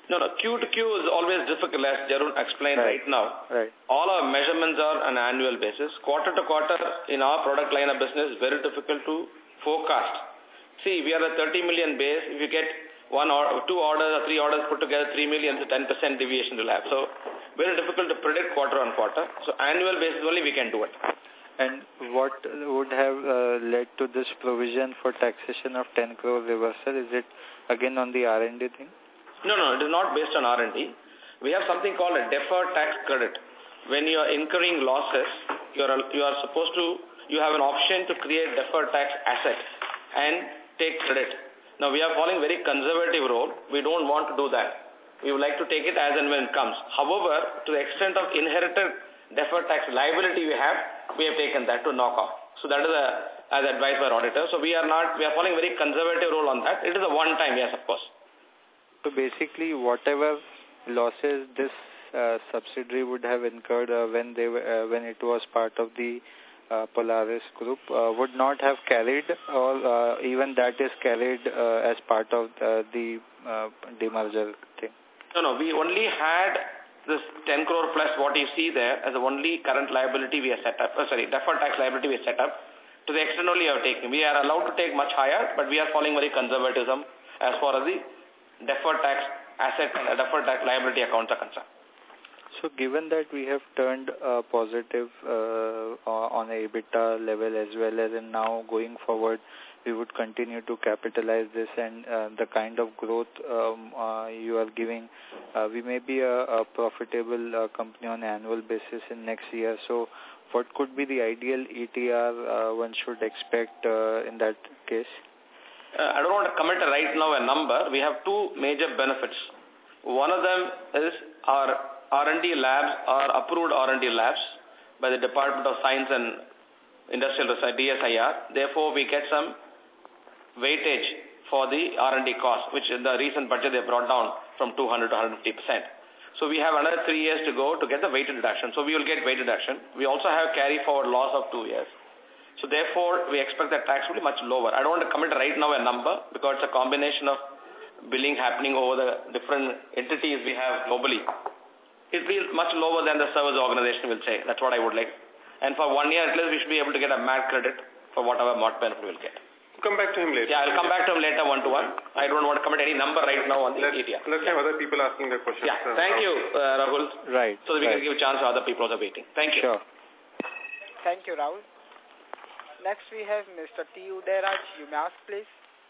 No, no, Q to Q is always difficult, as Jarun explained right, right now. Right. All our measurements are on an annual basis. Quarter to quarter in our product line of business is very difficult to forecast. See, we are a thirty million base. If you get one or two orders or three orders put together, three million, so ten percent deviation will have. So, very difficult to predict quarter on quarter. So, annual basis only we can do it. And what would have uh, led to this provision for taxation of ten crore reversal? Is it again on the R and D thing? No, no, it is not based on R and D. We have something called a deferred tax credit. When you are incurring losses, you are, you are supposed to, you have an option to create deferred tax asset and take credit. Now, we are following very conservative role. We don't want to do that. We would like to take it as and when it comes. However, to the extent of inherited deferred tax liability we have, we have taken that to knock off. So that is a, as advised by our auditor. So we are not, we are following very conservative role on that. It is a one-time, yes, of course. So basically, whatever losses this uh, subsidiary would have incurred uh, when they were, uh, when it was part of the uh, Polaris group uh, would not have carried, or uh, even that is carried uh, as part of uh, the uh, demerger thing. No, no, we only had this ten crore plus what you see there as the only current liability we have set up. Uh, sorry, deferred tax liability we have set up. To the extent only we have taken. We are allowed to take much higher, but we are following very conservatism as far as the deferred tax asset and deferred tax liability accounts are concerned. So given that we have turned uh, positive uh, on a EBITDA level as well as in now going forward, we would continue to capitalize this and uh, the kind of growth um, uh, you are giving, uh, we may be a, a profitable uh, company on an annual basis in next year. So what could be the ideal E T R uh, one should expect uh, in that case? Uh, I don't want to commit right now a number. We have two major benefits. One of them is our R and D labs are approved R and D labs by the Department of Science and Industrial Research, D S I R. Therefore, we get some weightage for the R and D cost, which in the recent budget they brought down from two hundred to one hundred fifty percent. So we have another three years to go to get the weighted reduction. So we will get weighted reduction. We also have carry forward loss of two years. So therefore, we expect that tax will be much lower. I don't want to commit right now a number because it's a combination of billing happening over the different entities we have globally. It will be much lower than the service organization will say. That's what I would like. And for one year at least, we should be able to get a M A T credit for whatever M A T benefit we will get. Come back to him later. Yeah, I'll come back to him later one-to-one. I don't want to commit any number right now on the let's, E T R. Let's have other people asking their questions. Yeah, thank you, uh, Rahul. Right. So that we right. can give a chance to other people who are waiting. Thank you. Sure. Thank you, Rahul. Next we have Mister T. Udairaj. You may ask, please.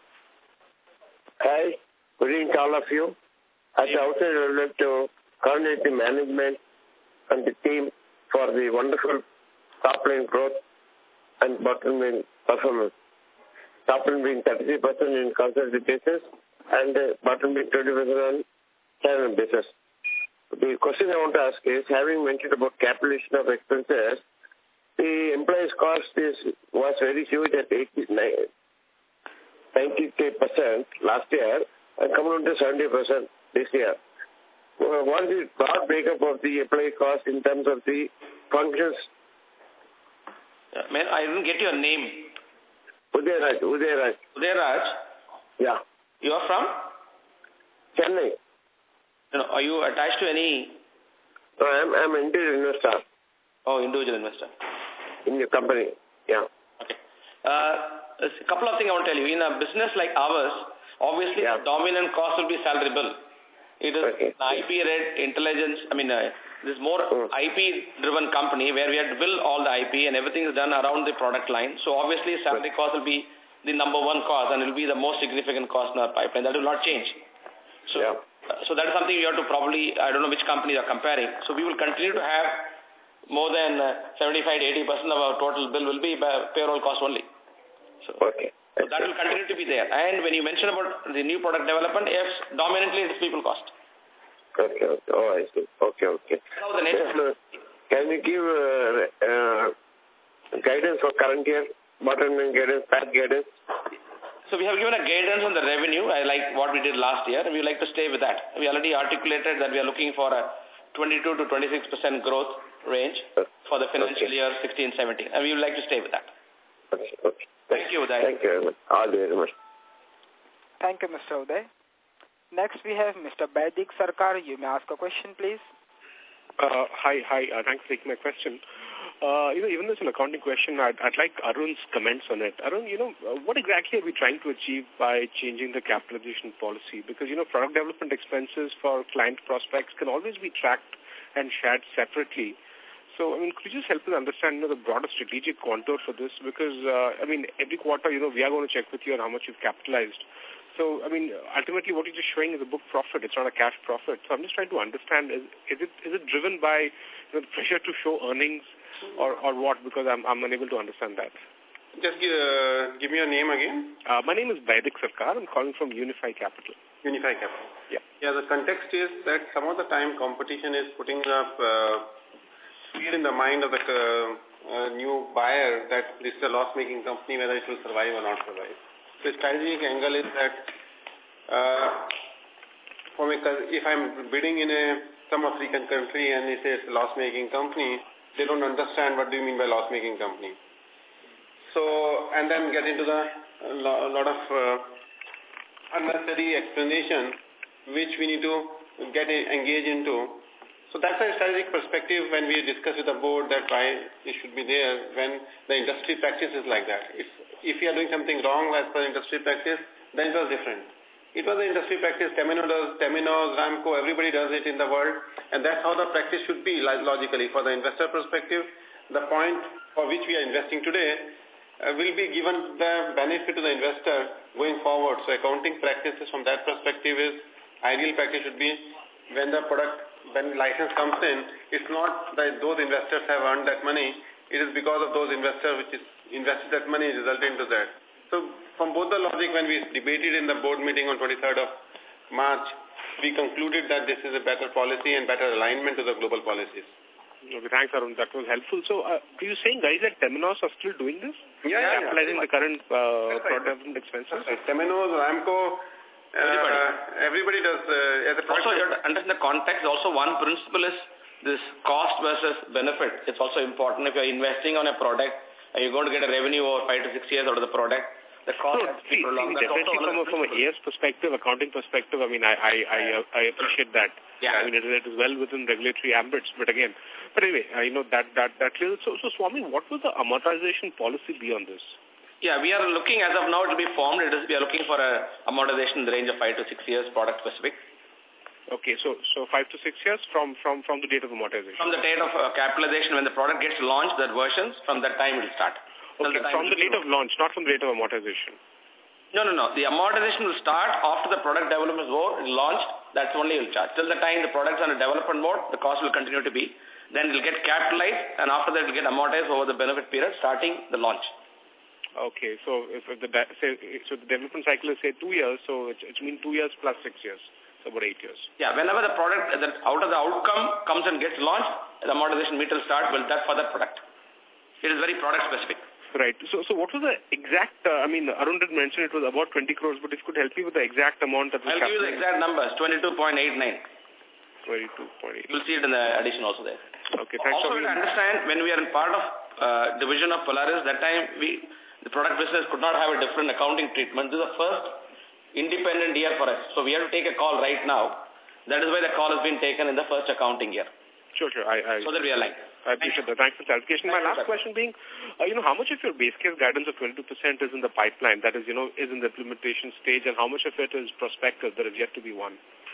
Hi. Good evening to all of you. At the outset, I would like to congratulate the management and the team for the wonderful top-line growth and bottom-line performance. Top-line being thirty-three percent in consolidated basis and uh, bottom being twenty percent on standalone basis. The question I want to ask is, having mentioned about capitalization of expenses, the employees' cost is was very huge at ninety-eight percent last year and coming on to seventy percent this year. Uh, what is the broad breakup of the employee cost in terms of the functions? Uh, man, I didn't get your name. Udairaj, Udairaj. Udairaj? Yeah. You are from? Chennai. You know, are you attached to any? No, I'm, I'm an individual investor. Oh, individual investor. In your company, yeah. Okay. Uh, a couple of things I want to tell you. In a business like ours, obviously yeah. the dominant cost will be salary bill. It is okay. an I P-led intelligence, I mean, uh, this is more mm. I P-driven company where we have to build all the I P and everything is done around the product line. So obviously salary cost will be the number one cost and it will be the most significant cost in our pipeline. That will not change. So, yeah. uh, so that is something you have to probably, I don't know which company you are comparing. So we will continue to have more than uh, seventy-five to eighty percent of our total bill will be by payroll cost only. So, okay. so that will continue to be there. And when you mention about the new product development, yes, dominantly it is people cost. Okay, okay. Oh, I see. Okay, okay. Now the next yes, can you give uh, uh, guidance for current year, bottom line guidance, path guidance? So we have given a guidance on the revenue. I like what we did last year, and we would like to stay with that. We already articulated that we are looking for a twenty-two to twenty-six percent growth range for the financial okay. year sixteen seventeen, and we would like to stay with that. Okay, okay. Thank you, Uday. Thank you very much. All very much. Thank you, Mister Uday. Next, we have Mister Baidik Sarkar. You may ask a question, please. Uh, hi, hi. Uh, thanks for taking my question. Uh, you know, even though it's an accounting question, I'd, I'd like Arun's comments on it. Arun, you know, uh, what exactly are we trying to achieve by changing the capitalization policy? Because, you know, product development expenses for client prospects can always be tracked and shared separately. So, I mean, could you just help us understand, you know, the broader strategic contour for this? Because, uh, I mean, every quarter, you know, we are going to check with you on how much you've capitalized. So, I mean, ultimately what you're just showing is a book profit. It's not a cash profit. So I'm just trying to understand, is, is it is it driven by, you know, the pressure to show earnings or, or what? Because I'm, I'm unable to understand that. Just uh, give me your name again. Uh, my name is Baidik Sarkar. I'm calling from Unify Capital. Unify Capital. Yeah. Yeah, the context is that some of the time competition is putting up uh, fear in the mind of the uh, uh, new buyer that this is a loss-making company, whether it will survive or not survive. The strategic angle is that uh, for me, if I'm bidding in a some African country and it says loss-making company, they don't understand what do you mean by loss-making company. So, and then get into the a lot of uh, unnecessary explanation which we need to get engaged into. So that's a strategic perspective when we discuss with the board that why it should be there when the industry practice is like that. If, if we are doing something wrong as per industry practice, then it was different. It was the industry practice, Temenos does, Temenos, Ramco, everybody does it in the world, and that's how the practice should be logically. For the investor perspective, the point for which we are investing today uh, will be given the benefit to the investor going forward. So accounting practices from that perspective is, ideal practice should be when the product, when license comes in, it's not that those investors have earned that money, it is because of those investors which is invested that money resulting into that. So from both the logic, when we debated in the board meeting on twenty-third of March, we concluded that this is a better policy and better alignment to the global policies. Okay, thanks, Arun. That was helpful. So, uh, are you saying guys like Temenos are still doing this? Yeah, yeah. Capitalizing yeah. the current uh, right. product development expenses? Right. Temenos, Ramco, uh, everybody. everybody does. Uh, as a also, you have to understand the context. Also, one principle is this cost versus benefit. It's also important. If you're investing on a product and you're going to get a revenue over five to six years out of the product, the cost no, has to see, be prolonged. see, definitely from a, from a A S perspective, accounting perspective, I mean, I I, I, I appreciate that. Yeah. I mean, it, it is well within regulatory ambits, but again, but anyway, uh, you know, that, that, that clears. So, so, Swami, what will the amortization policy be on this? Yeah, we are looking, as of now, it will be formed. It is, we are looking for a amortization in the range of five to six years, product specific. Okay, so so five to six years from, from, from the date of amortization? From the date of uh, capitalization, when the product gets launched, that versions, from that time it will start. Okay, the from the date of launch, not from the date of amortization. No, no, no. The amortization will start after the product development is over, launched, that's only will charge. Till the time the product's on a development mode, the cost will continue to be. Then it will get capitalized, and after that it will get amortized over the benefit period, starting the launch. Okay, so if the say, so the development cycle is say two years, so it, it means two years plus six years, so about eight years. Yeah, whenever the product that out of the outcome comes and gets launched, the amortization meter will start with that for that product. It is very product specific. Right. So, so what was the exact? Uh, I mean, Arun did mention it was about twenty crores, but if you could help me with the exact amount that was. I'll give you the exact numbers. Twenty-two point eight nine. Twenty-two point eight. You'll see it in the addition also there. Okay. Thanks. Also, we understand when we are in part of uh, division of Polaris, that time we the product business could not have a different accounting treatment. This is the first independent year for us, so we have to take a call right now. That is why the call has been taken in the first accounting year. Sure, sure. I, I, so that we align. I appreciate that. Thanks for clarification. My last question being, uh, you know, how much of your base case guidance of twenty-two percent is in the pipeline, that is, you know, is in the implementation stage, and how much of it is prospective that is yet to be won?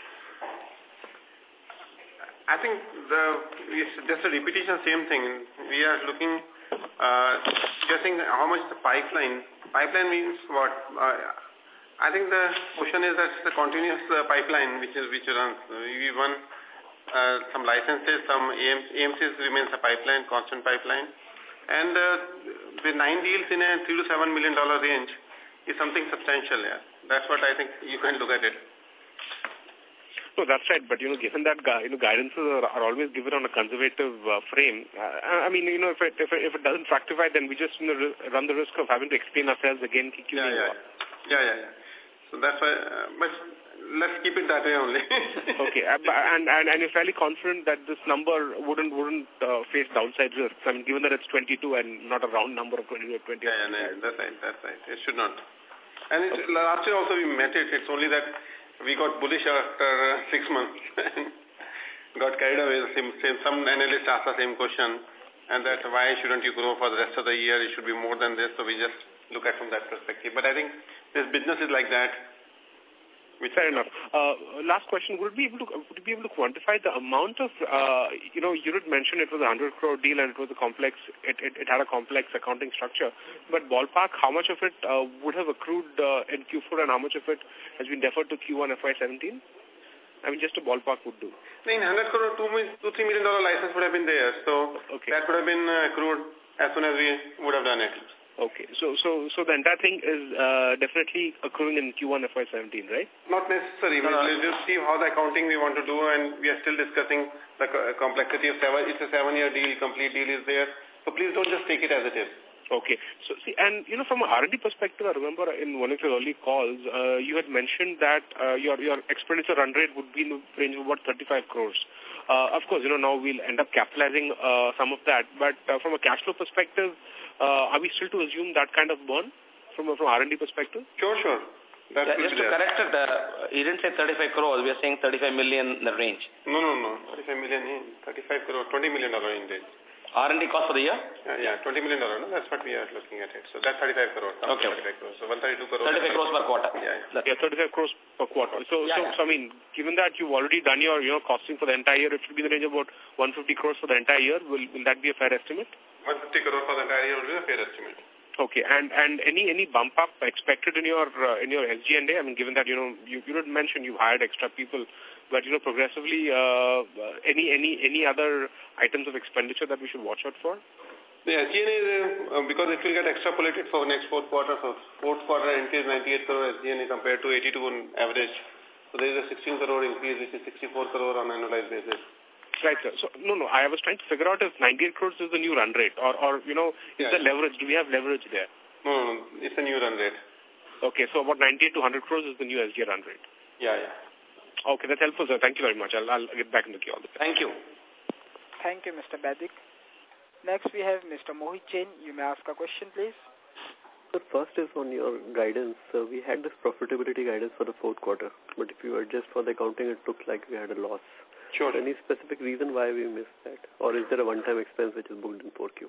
I think the it's just a repetition, same thing. We are looking, uh, guessing how much the pipeline. Pipeline means what? Uh, I think the question is that the continuous uh, pipeline which is which runs. We won uh, some licenses, some A M Cs remains a pipeline, constant pipeline, and uh, the nine deals in a three to seven million dollar range is something substantial. Yeah, that's what I think you can look at it. No, that's right. But, you know, given that, you know, guidances are, are always given on a conservative uh, frame, uh, I mean, you know, if it, if it if it doesn't fructify, then we just, you know, run the risk of having to explain ourselves again. Yeah, yeah, yeah, yeah, yeah. So that's why, uh, but let's keep it that way only. Okay, and, and and you're fairly confident that this number wouldn't wouldn't uh, face downside risks. I mean, given that it's twenty-two and not a round number of twenty or twenty. Yeah, yeah, no, that's right, that's right. It should not. And it, okay. Last year also we met it. It's only that we got bullish after uh, six months. Got carried away. Same, same, some analysts asked the same question, and that why shouldn't you grow for the rest of the year? It should be more than this. So we just look at from that perspective. But I think this business is like that. Fair enough. Uh, last question: Would we able to would you be able to quantify the amount of uh, you know you did mention it was a hundred crore deal and it was a complex it, it, it had a complex accounting structure, but ballpark how much of it uh, would have accrued uh, in Q four and how much of it has been deferred to Q one F Y seventeen? I mean, just a ballpark would do. In one hundred crore, two, two, three million dollar license would have been there, so okay. that would have been uh, accrued as soon as we would have done it. Okay, so so so the entire thing is uh, definitely accruing in Q one F Y seventeen, right? Not necessary. No, we'll no. just see how the accounting we want to do, and we are still discussing the complexity of seven. It's a seven-year deal, complete deal is there. So please don't just take it as it is. Okay. So, see, and, you know, from an R and D perspective, I remember in one of your early calls, uh, you had mentioned that uh, your your expenditure run rate would be in the range of about thirty-five crores. Uh, of course, you know, now we'll end up capitalizing uh, some of that. But uh, from a cash flow perspective, uh, are we still to assume that kind of burn from a, from R and D perspective? Sure, sure. That yeah, just to there. correct it, uh, you didn't say thirty-five crores. We are saying thirty-five million in the range. No, no, no. thirty-five million in. thirty-five crores, twenty million dollars in range. R and D cost for the year? Yeah, yeah, twenty million dollars. No? That's what we are looking at it. So that's thirty-five crores. Okay. thirty-five crores. So one hundred thirty-two crores. thirty-five crores per quarter. Yeah, yeah. yeah, thirty-five crores per quarter. So, yeah, so, yeah. so, I mean, given that you've already done your, you know, costing for the entire year, it should be in the range of about one hundred fifty crores for the entire year. Will, will that be a fair estimate? one hundred fifty crores for the entire year will be a fair estimate. Okay, and and any any bump up expected in your uh, in your S G and A? I mean, given that you know you you did mention you hired extra people, but you know progressively, uh, any any any other items of expenditure that we should watch out for? The S G and A is uh, because it will get extrapolated for next fourth quarter. So fourth quarter increase ninety-eight crore S G and A compared to eighty-two on average. So there is a sixteen crore increase, which is sixty-four crore on annualized basis. Right, sir. So, no, no, I was trying to figure out if ninety-eight crores is the new run rate or, or you know, is yeah, the leverage, do we have leverage there? No, no, no, it's a new run rate. Okay, so about ninety-eight to one hundred crores is the new S G run rate. Yeah, yeah. Okay, that's helpful, sir. Thank you very much. I'll, I'll get back in the queue. Thank you. Thank you, Mister Badik. Next, we have Mister Mohit Jain. You may ask a question, please. The first is on your guidance. Uh, we had this profitability guidance for the fourth quarter, but if you adjust for the accounting, it looks like we had a loss. Sure. Any specific reason why we missed that? Or is there a one-time expense which is booked in four Q?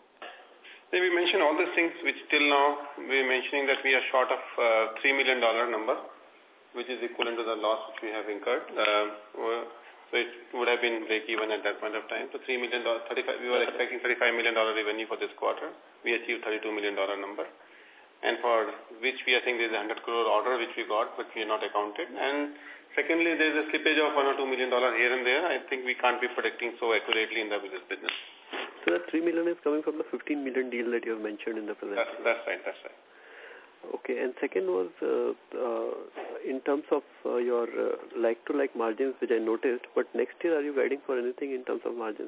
We mentioned all these things which till now we're mentioning that we are short of uh, three million dollars number, which is equivalent to the loss which we have incurred. Uh, so it would have been break-even at that point of time. So three million dollars, thirty-five, we were expecting thirty-five million dollars revenue for this quarter. We achieved thirty-two million dollars number. And for which we, I think, there's a one hundred crore order which we got, but we are not accounted. And secondly, there is a slippage of one or two million dollars here and there. I think we can't be predicting so accurately in the business. So that three million is coming from the fifteen million deal that you have mentioned in the presentation. That's, that's right. That's right. Okay. And second was uh, uh, in terms of uh, your uh, like-to-like margins, which I noticed. But next year, are you guiding for anything in terms of margins?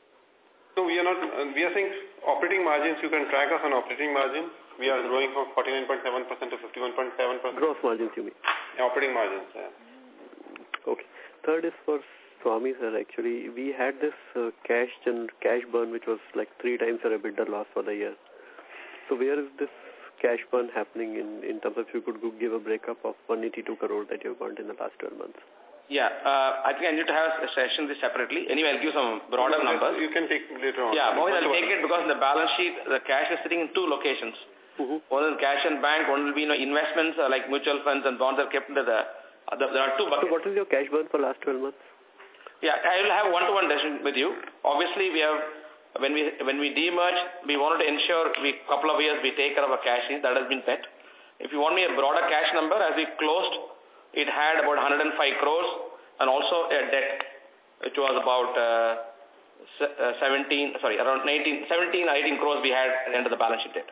No, we are not. Uh, we are saying operating margins. You can track us on operating margins. We are growing from forty-nine point seven percent to fifty-one point seven percent. Gross margins, you mean? Operating margins, yeah. Okay. Third is for Swami, sir. Actually, we had this uh, cash and cash burn, which was like three times our EBITDA loss for the year. So where is this cash burn happening in, in terms of if you could give a breakup of one hundred eighty-two crore that you've earned in the last twelve months? Yeah, uh, I think I need to have a session this separately. Anyway, I'll give some broader no, numbers. You can take later on. Yeah, Mohit, I'll take it because in the balance sheet, the cash is sitting in two locations. Mm-hmm. One is cash and bank, one will be you know, investments uh, like mutual funds and bonds are kept into the, uh, the, there are two buckets. So what is your cash burn for last twelve months? Yeah, I will have one-to-one discussion with you. Obviously, we have, when we when we de-merge, we wanted to ensure we couple of years we take care of our cash needs. That has been met. If you want me a broader cash number, as we closed, it had about one hundred five crores and also a debt, which was about uh, seventeen, sorry, around eighteen, seventeen or eighteen crores we had at the end of the balance sheet debt.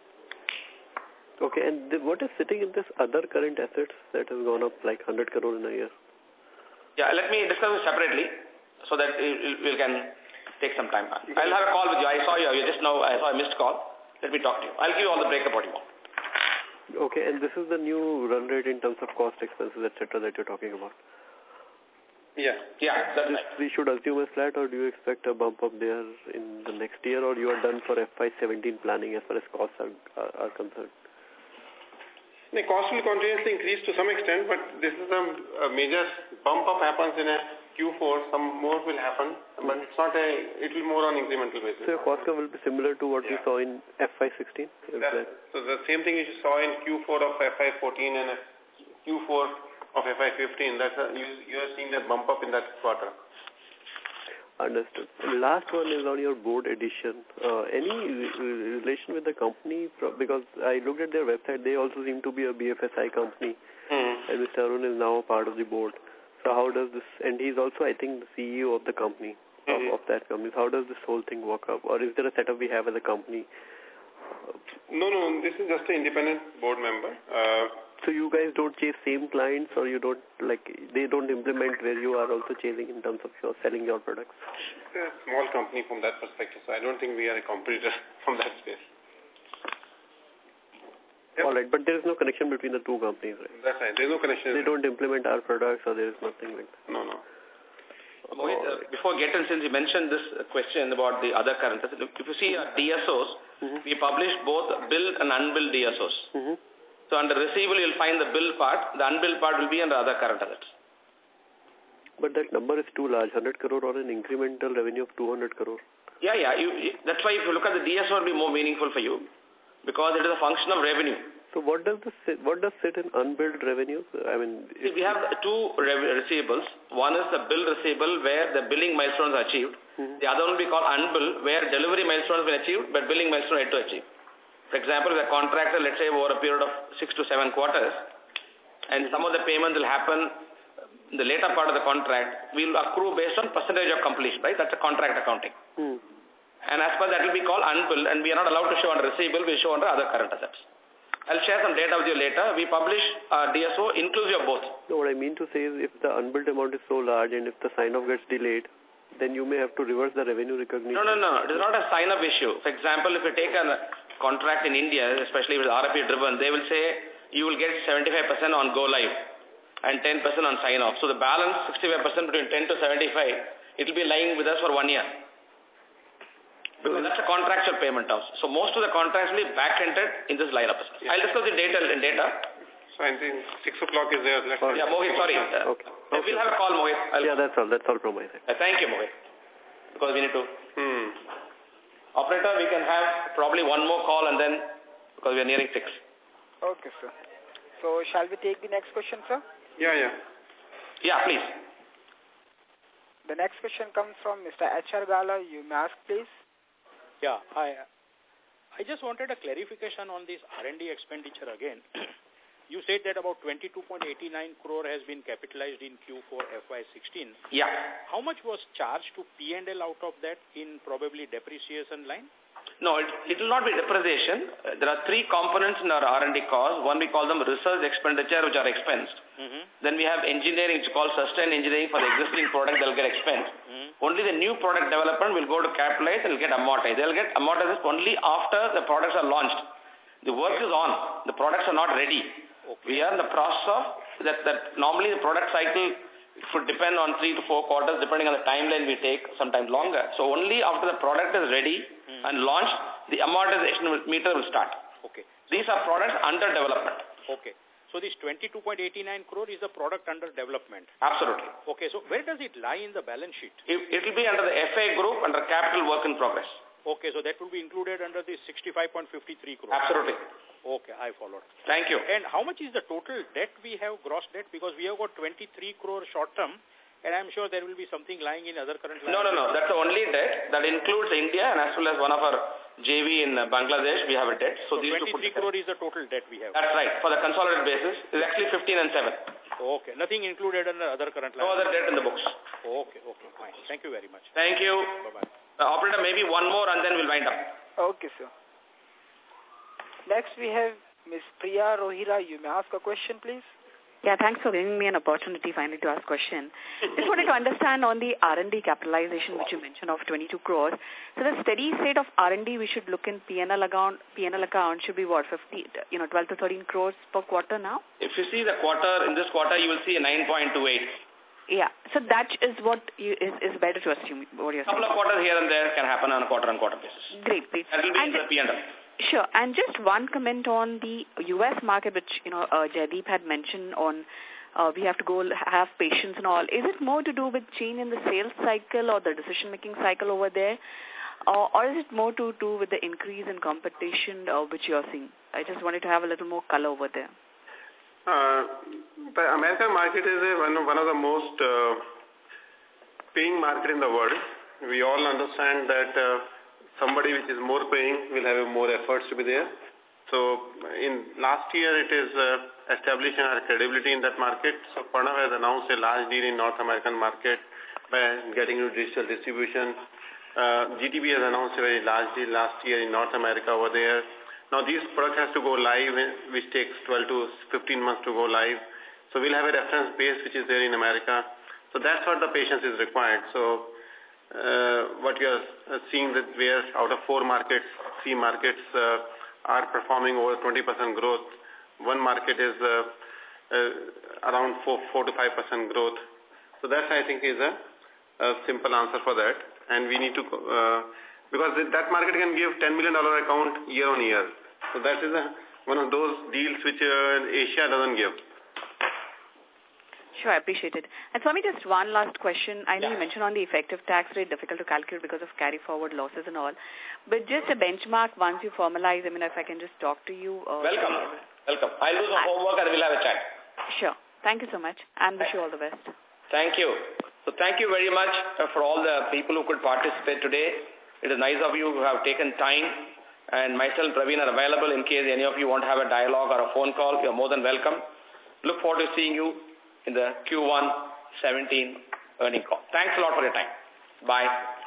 Okay, and the, what is sitting in this other current assets that has gone up like one hundred crore in a year? Yeah, let me discuss it separately so that we can take some time. I'll have a call with you. I saw you. You just now, I saw a missed call. Let me talk to you. I'll give you all the breakup what you want. Okay, and this is the new run rate in terms of cost, expenses, et cetera that you're talking about? Yeah, yeah, that's this, right. We should assume a flat, or do you expect a bump up there in the next year, or you are done for F Y seventeen planning as far as costs are, are, are concerned? The cost will continuously increase to some extent, but this is a, a major bump up happens in a Q four. Some more will happen, but it's not a, it will more on incremental basis. So your cost curve will be similar to what yeah. we saw in F Y sixteen? That, so the same thing you saw in Q four of F Y fourteen and Q four of F Y fifteen. That's a, you, you are seeing that bump up in that quarter. Understood. And last one is on your board edition. Uh, any re relation with the company? Because I looked at their website, they also seem to be a B F S I company. Mm. And Mister Arun is now part of the board. So how does this, and he's also, I think, the C E O of the company, mm-hmm. of, of that company. So how does this whole thing work up? Or is there a setup we have as a company? No, no, this is just an independent board member. Uh, so you guys don't chase same clients, or you don't, like, they don't implement where you are also chasing in terms of your selling your products? It's a small company from that perspective, so I don't think we are a competitor from that space. Yep. All right, but there is no connection between the two companies, right? That's right. There is no connection. They don't implement our products, or there is nothing like that. No, no. Mohit, uh, before I get in, since you mentioned this question about the other current, if you see our D S Os, mm-hmm. we publish both billed and unbilled D S Os. Mm-hmm. So under receivable, you'll find the bill part. The unbilled part will be under other current assets. But that number is too large, one hundred crore or an incremental revenue of two hundred crore. Yeah, yeah. You, you, that's why if you look at the D S O, it will be more meaningful for you, because it is a function of revenue. So what does this sit, what does sit in unbilled revenues? I mean, See, we have two receivables. One is the bill receivable where the billing milestones are achieved. Mm-hmm. The other one will be called unbilled where delivery milestones have been achieved but billing milestones are yet to achieve. For example, the contractor, let's say over a period of six to seven quarters, and some of the payments will happen in the later part of the contract, we will accrue based on percentage of completion, right? That's a contract accounting. Mm. And as per that, it will be called unbilled, and we are not allowed to show under receivable, we show under other current assets. I'll share some data with you later. We publish our D S O inclusive of both. No, what I mean to say is if the unbilled amount is so large and if the sign-off gets delayed, then you may have to reverse the revenue recognition. No, no, no. It is not a sign-up issue. For example, if you take a contract in India, especially with R F P driven, they will say you will get seventy-five percent on go live and ten percent on sign-off. So the balance, sixty-five percent between ten to seventy-five, it will be lying with us for one year. Because that's a contractual payment terms. So most of the contracts will be back-ended in this line of business. Yeah. I'll discuss the data in data. So I think six o'clock is there. Let's yeah, Mohit, sorry. Uh, okay. okay. We'll have a call, Mohit. I'll yeah, that's all. That's all from my side. Uh, thank you, Mohit. Because we need to. Hmm. Operator, we can have probably one more call and then, because we are nearing six. Okay, sir. So shall we take the next question, sir? Yeah, yeah. Yeah, please. The next question comes from Mister H R Gala. You may ask, please. Yeah, hi. I just wanted a clarification on this R and D expenditure again. You said that about twenty-two point eight nine crore has been capitalized in Q four F Y sixteen. Yeah. How much was charged to P and L out of that in probably depreciation line? No, it, it will not be depreciation. Uh, there are three components in our R and D cost. One, we call them research expenditure, which are expensed. Mm-hmm. Then we have engineering, which is called sustained engineering for the existing product that will get expensed. Mm-hmm. Only the new product development will go to capitalize and will get amortized. They will get amortized only after the products are launched. The work is on. The products are not ready. Okay. We are in the process of, that, that normally the product cycle would depend on three to four quarters, depending on the timeline we take, sometimes longer. So only after the product is ready mm. and launched, the amortization meter will start. Okay. These are products under development. Okay. So this twenty-two point eight nine crore is a product under development? Absolutely. Okay. So where does it lie in the balance sheet? It, it will be under the F A group, under capital work in progress. Okay. So that will be included under the sixty-five point five three crore? Absolutely. Okay, I followed. Thank you. And how much is the total debt we have, gross debt? Because we have got twenty-three crore short term, and I'm sure there will be something lying in other current No, no, no. That's the only debt. That includes India and as well as one of our J V in Bangladesh, we have a debt. So, so these twenty-three crore is the total debt we have? That's right. For the consolidated basis, it's actually fifteen and seven. Okay. Nothing included in the other current No other debt in the books. Okay, okay, fine. Thank you very much. Thank you. Bye-bye. Uh, operator, maybe one more and then we'll wind up. Okay, sir. Next we have Miz Priya Rohira. You may ask a question, please. Yeah, thanks for giving me an opportunity finally to ask a question. Just wanted to understand on the R and D capitalization which you mentioned of twenty-two crores. So the steady state of R and D we should look in P and L account, P and L account should be what, fifty, you know, twelve to thirteen crores per quarter now? If you see the quarter, in this quarter you will see a nine point two eight. Yeah, so that is what you, is, is better to assume what you're saying. A couple of quarters here and there can happen on a quarter-on-quarter basis. Great, great. That will be and in the P and L. Sure. And just one comment on the U S market, which, you know, uh, Jaideep had mentioned on uh, we have to go have patience and all. Is it more to do with change in the sales cycle or the decision-making cycle over there? Or, or is it more to do with the increase in competition uh, which you're seeing? I just wanted to have a little more color over there. Uh, the American market is a, one, of, one of the most uh, paying market in the world. We all understand that uh, somebody which is more paying will have more efforts to be there. So in last year it is uh, establishing our credibility in that market. So Pranav has announced a large deal in North American market by getting into digital distribution. Uh, G T B has announced a very large deal last year in North America over there. Now this product has to go live, which takes twelve to fifteen months to go live. So we'll have a reference base which is there in America. So that's what the patience is required. So uh, what you are seeing that where out of four markets, three markets uh, are performing over twenty percent growth. One market is uh, uh, around four, four to five percent growth. So that I think is a, a simple answer for that. And we need to, uh, because that market can give ten million dollars account year on year. So that is a, one of those deals which uh, Asia doesn't give. Sure, I appreciate it. And Swami, just one last question. I know yeah. you mentioned on the effective tax rate, difficult to calculate because of carry forward losses and all. But just a benchmark once you formalize, I mean, if I can just talk to you. Uh, welcome, welcome. I'll do some homework and we'll have a chat. Sure. Thank you so much and wish you all the best. Thank you. So thank you very much for all the people who could participate today. It is nice of you who have taken time, and myself, Praveen, are available in case any of you want to have a dialogue or a phone call. You are more than welcome. Look forward to seeing you in the Q one seventeen earning call. Thanks a lot for your time. Bye.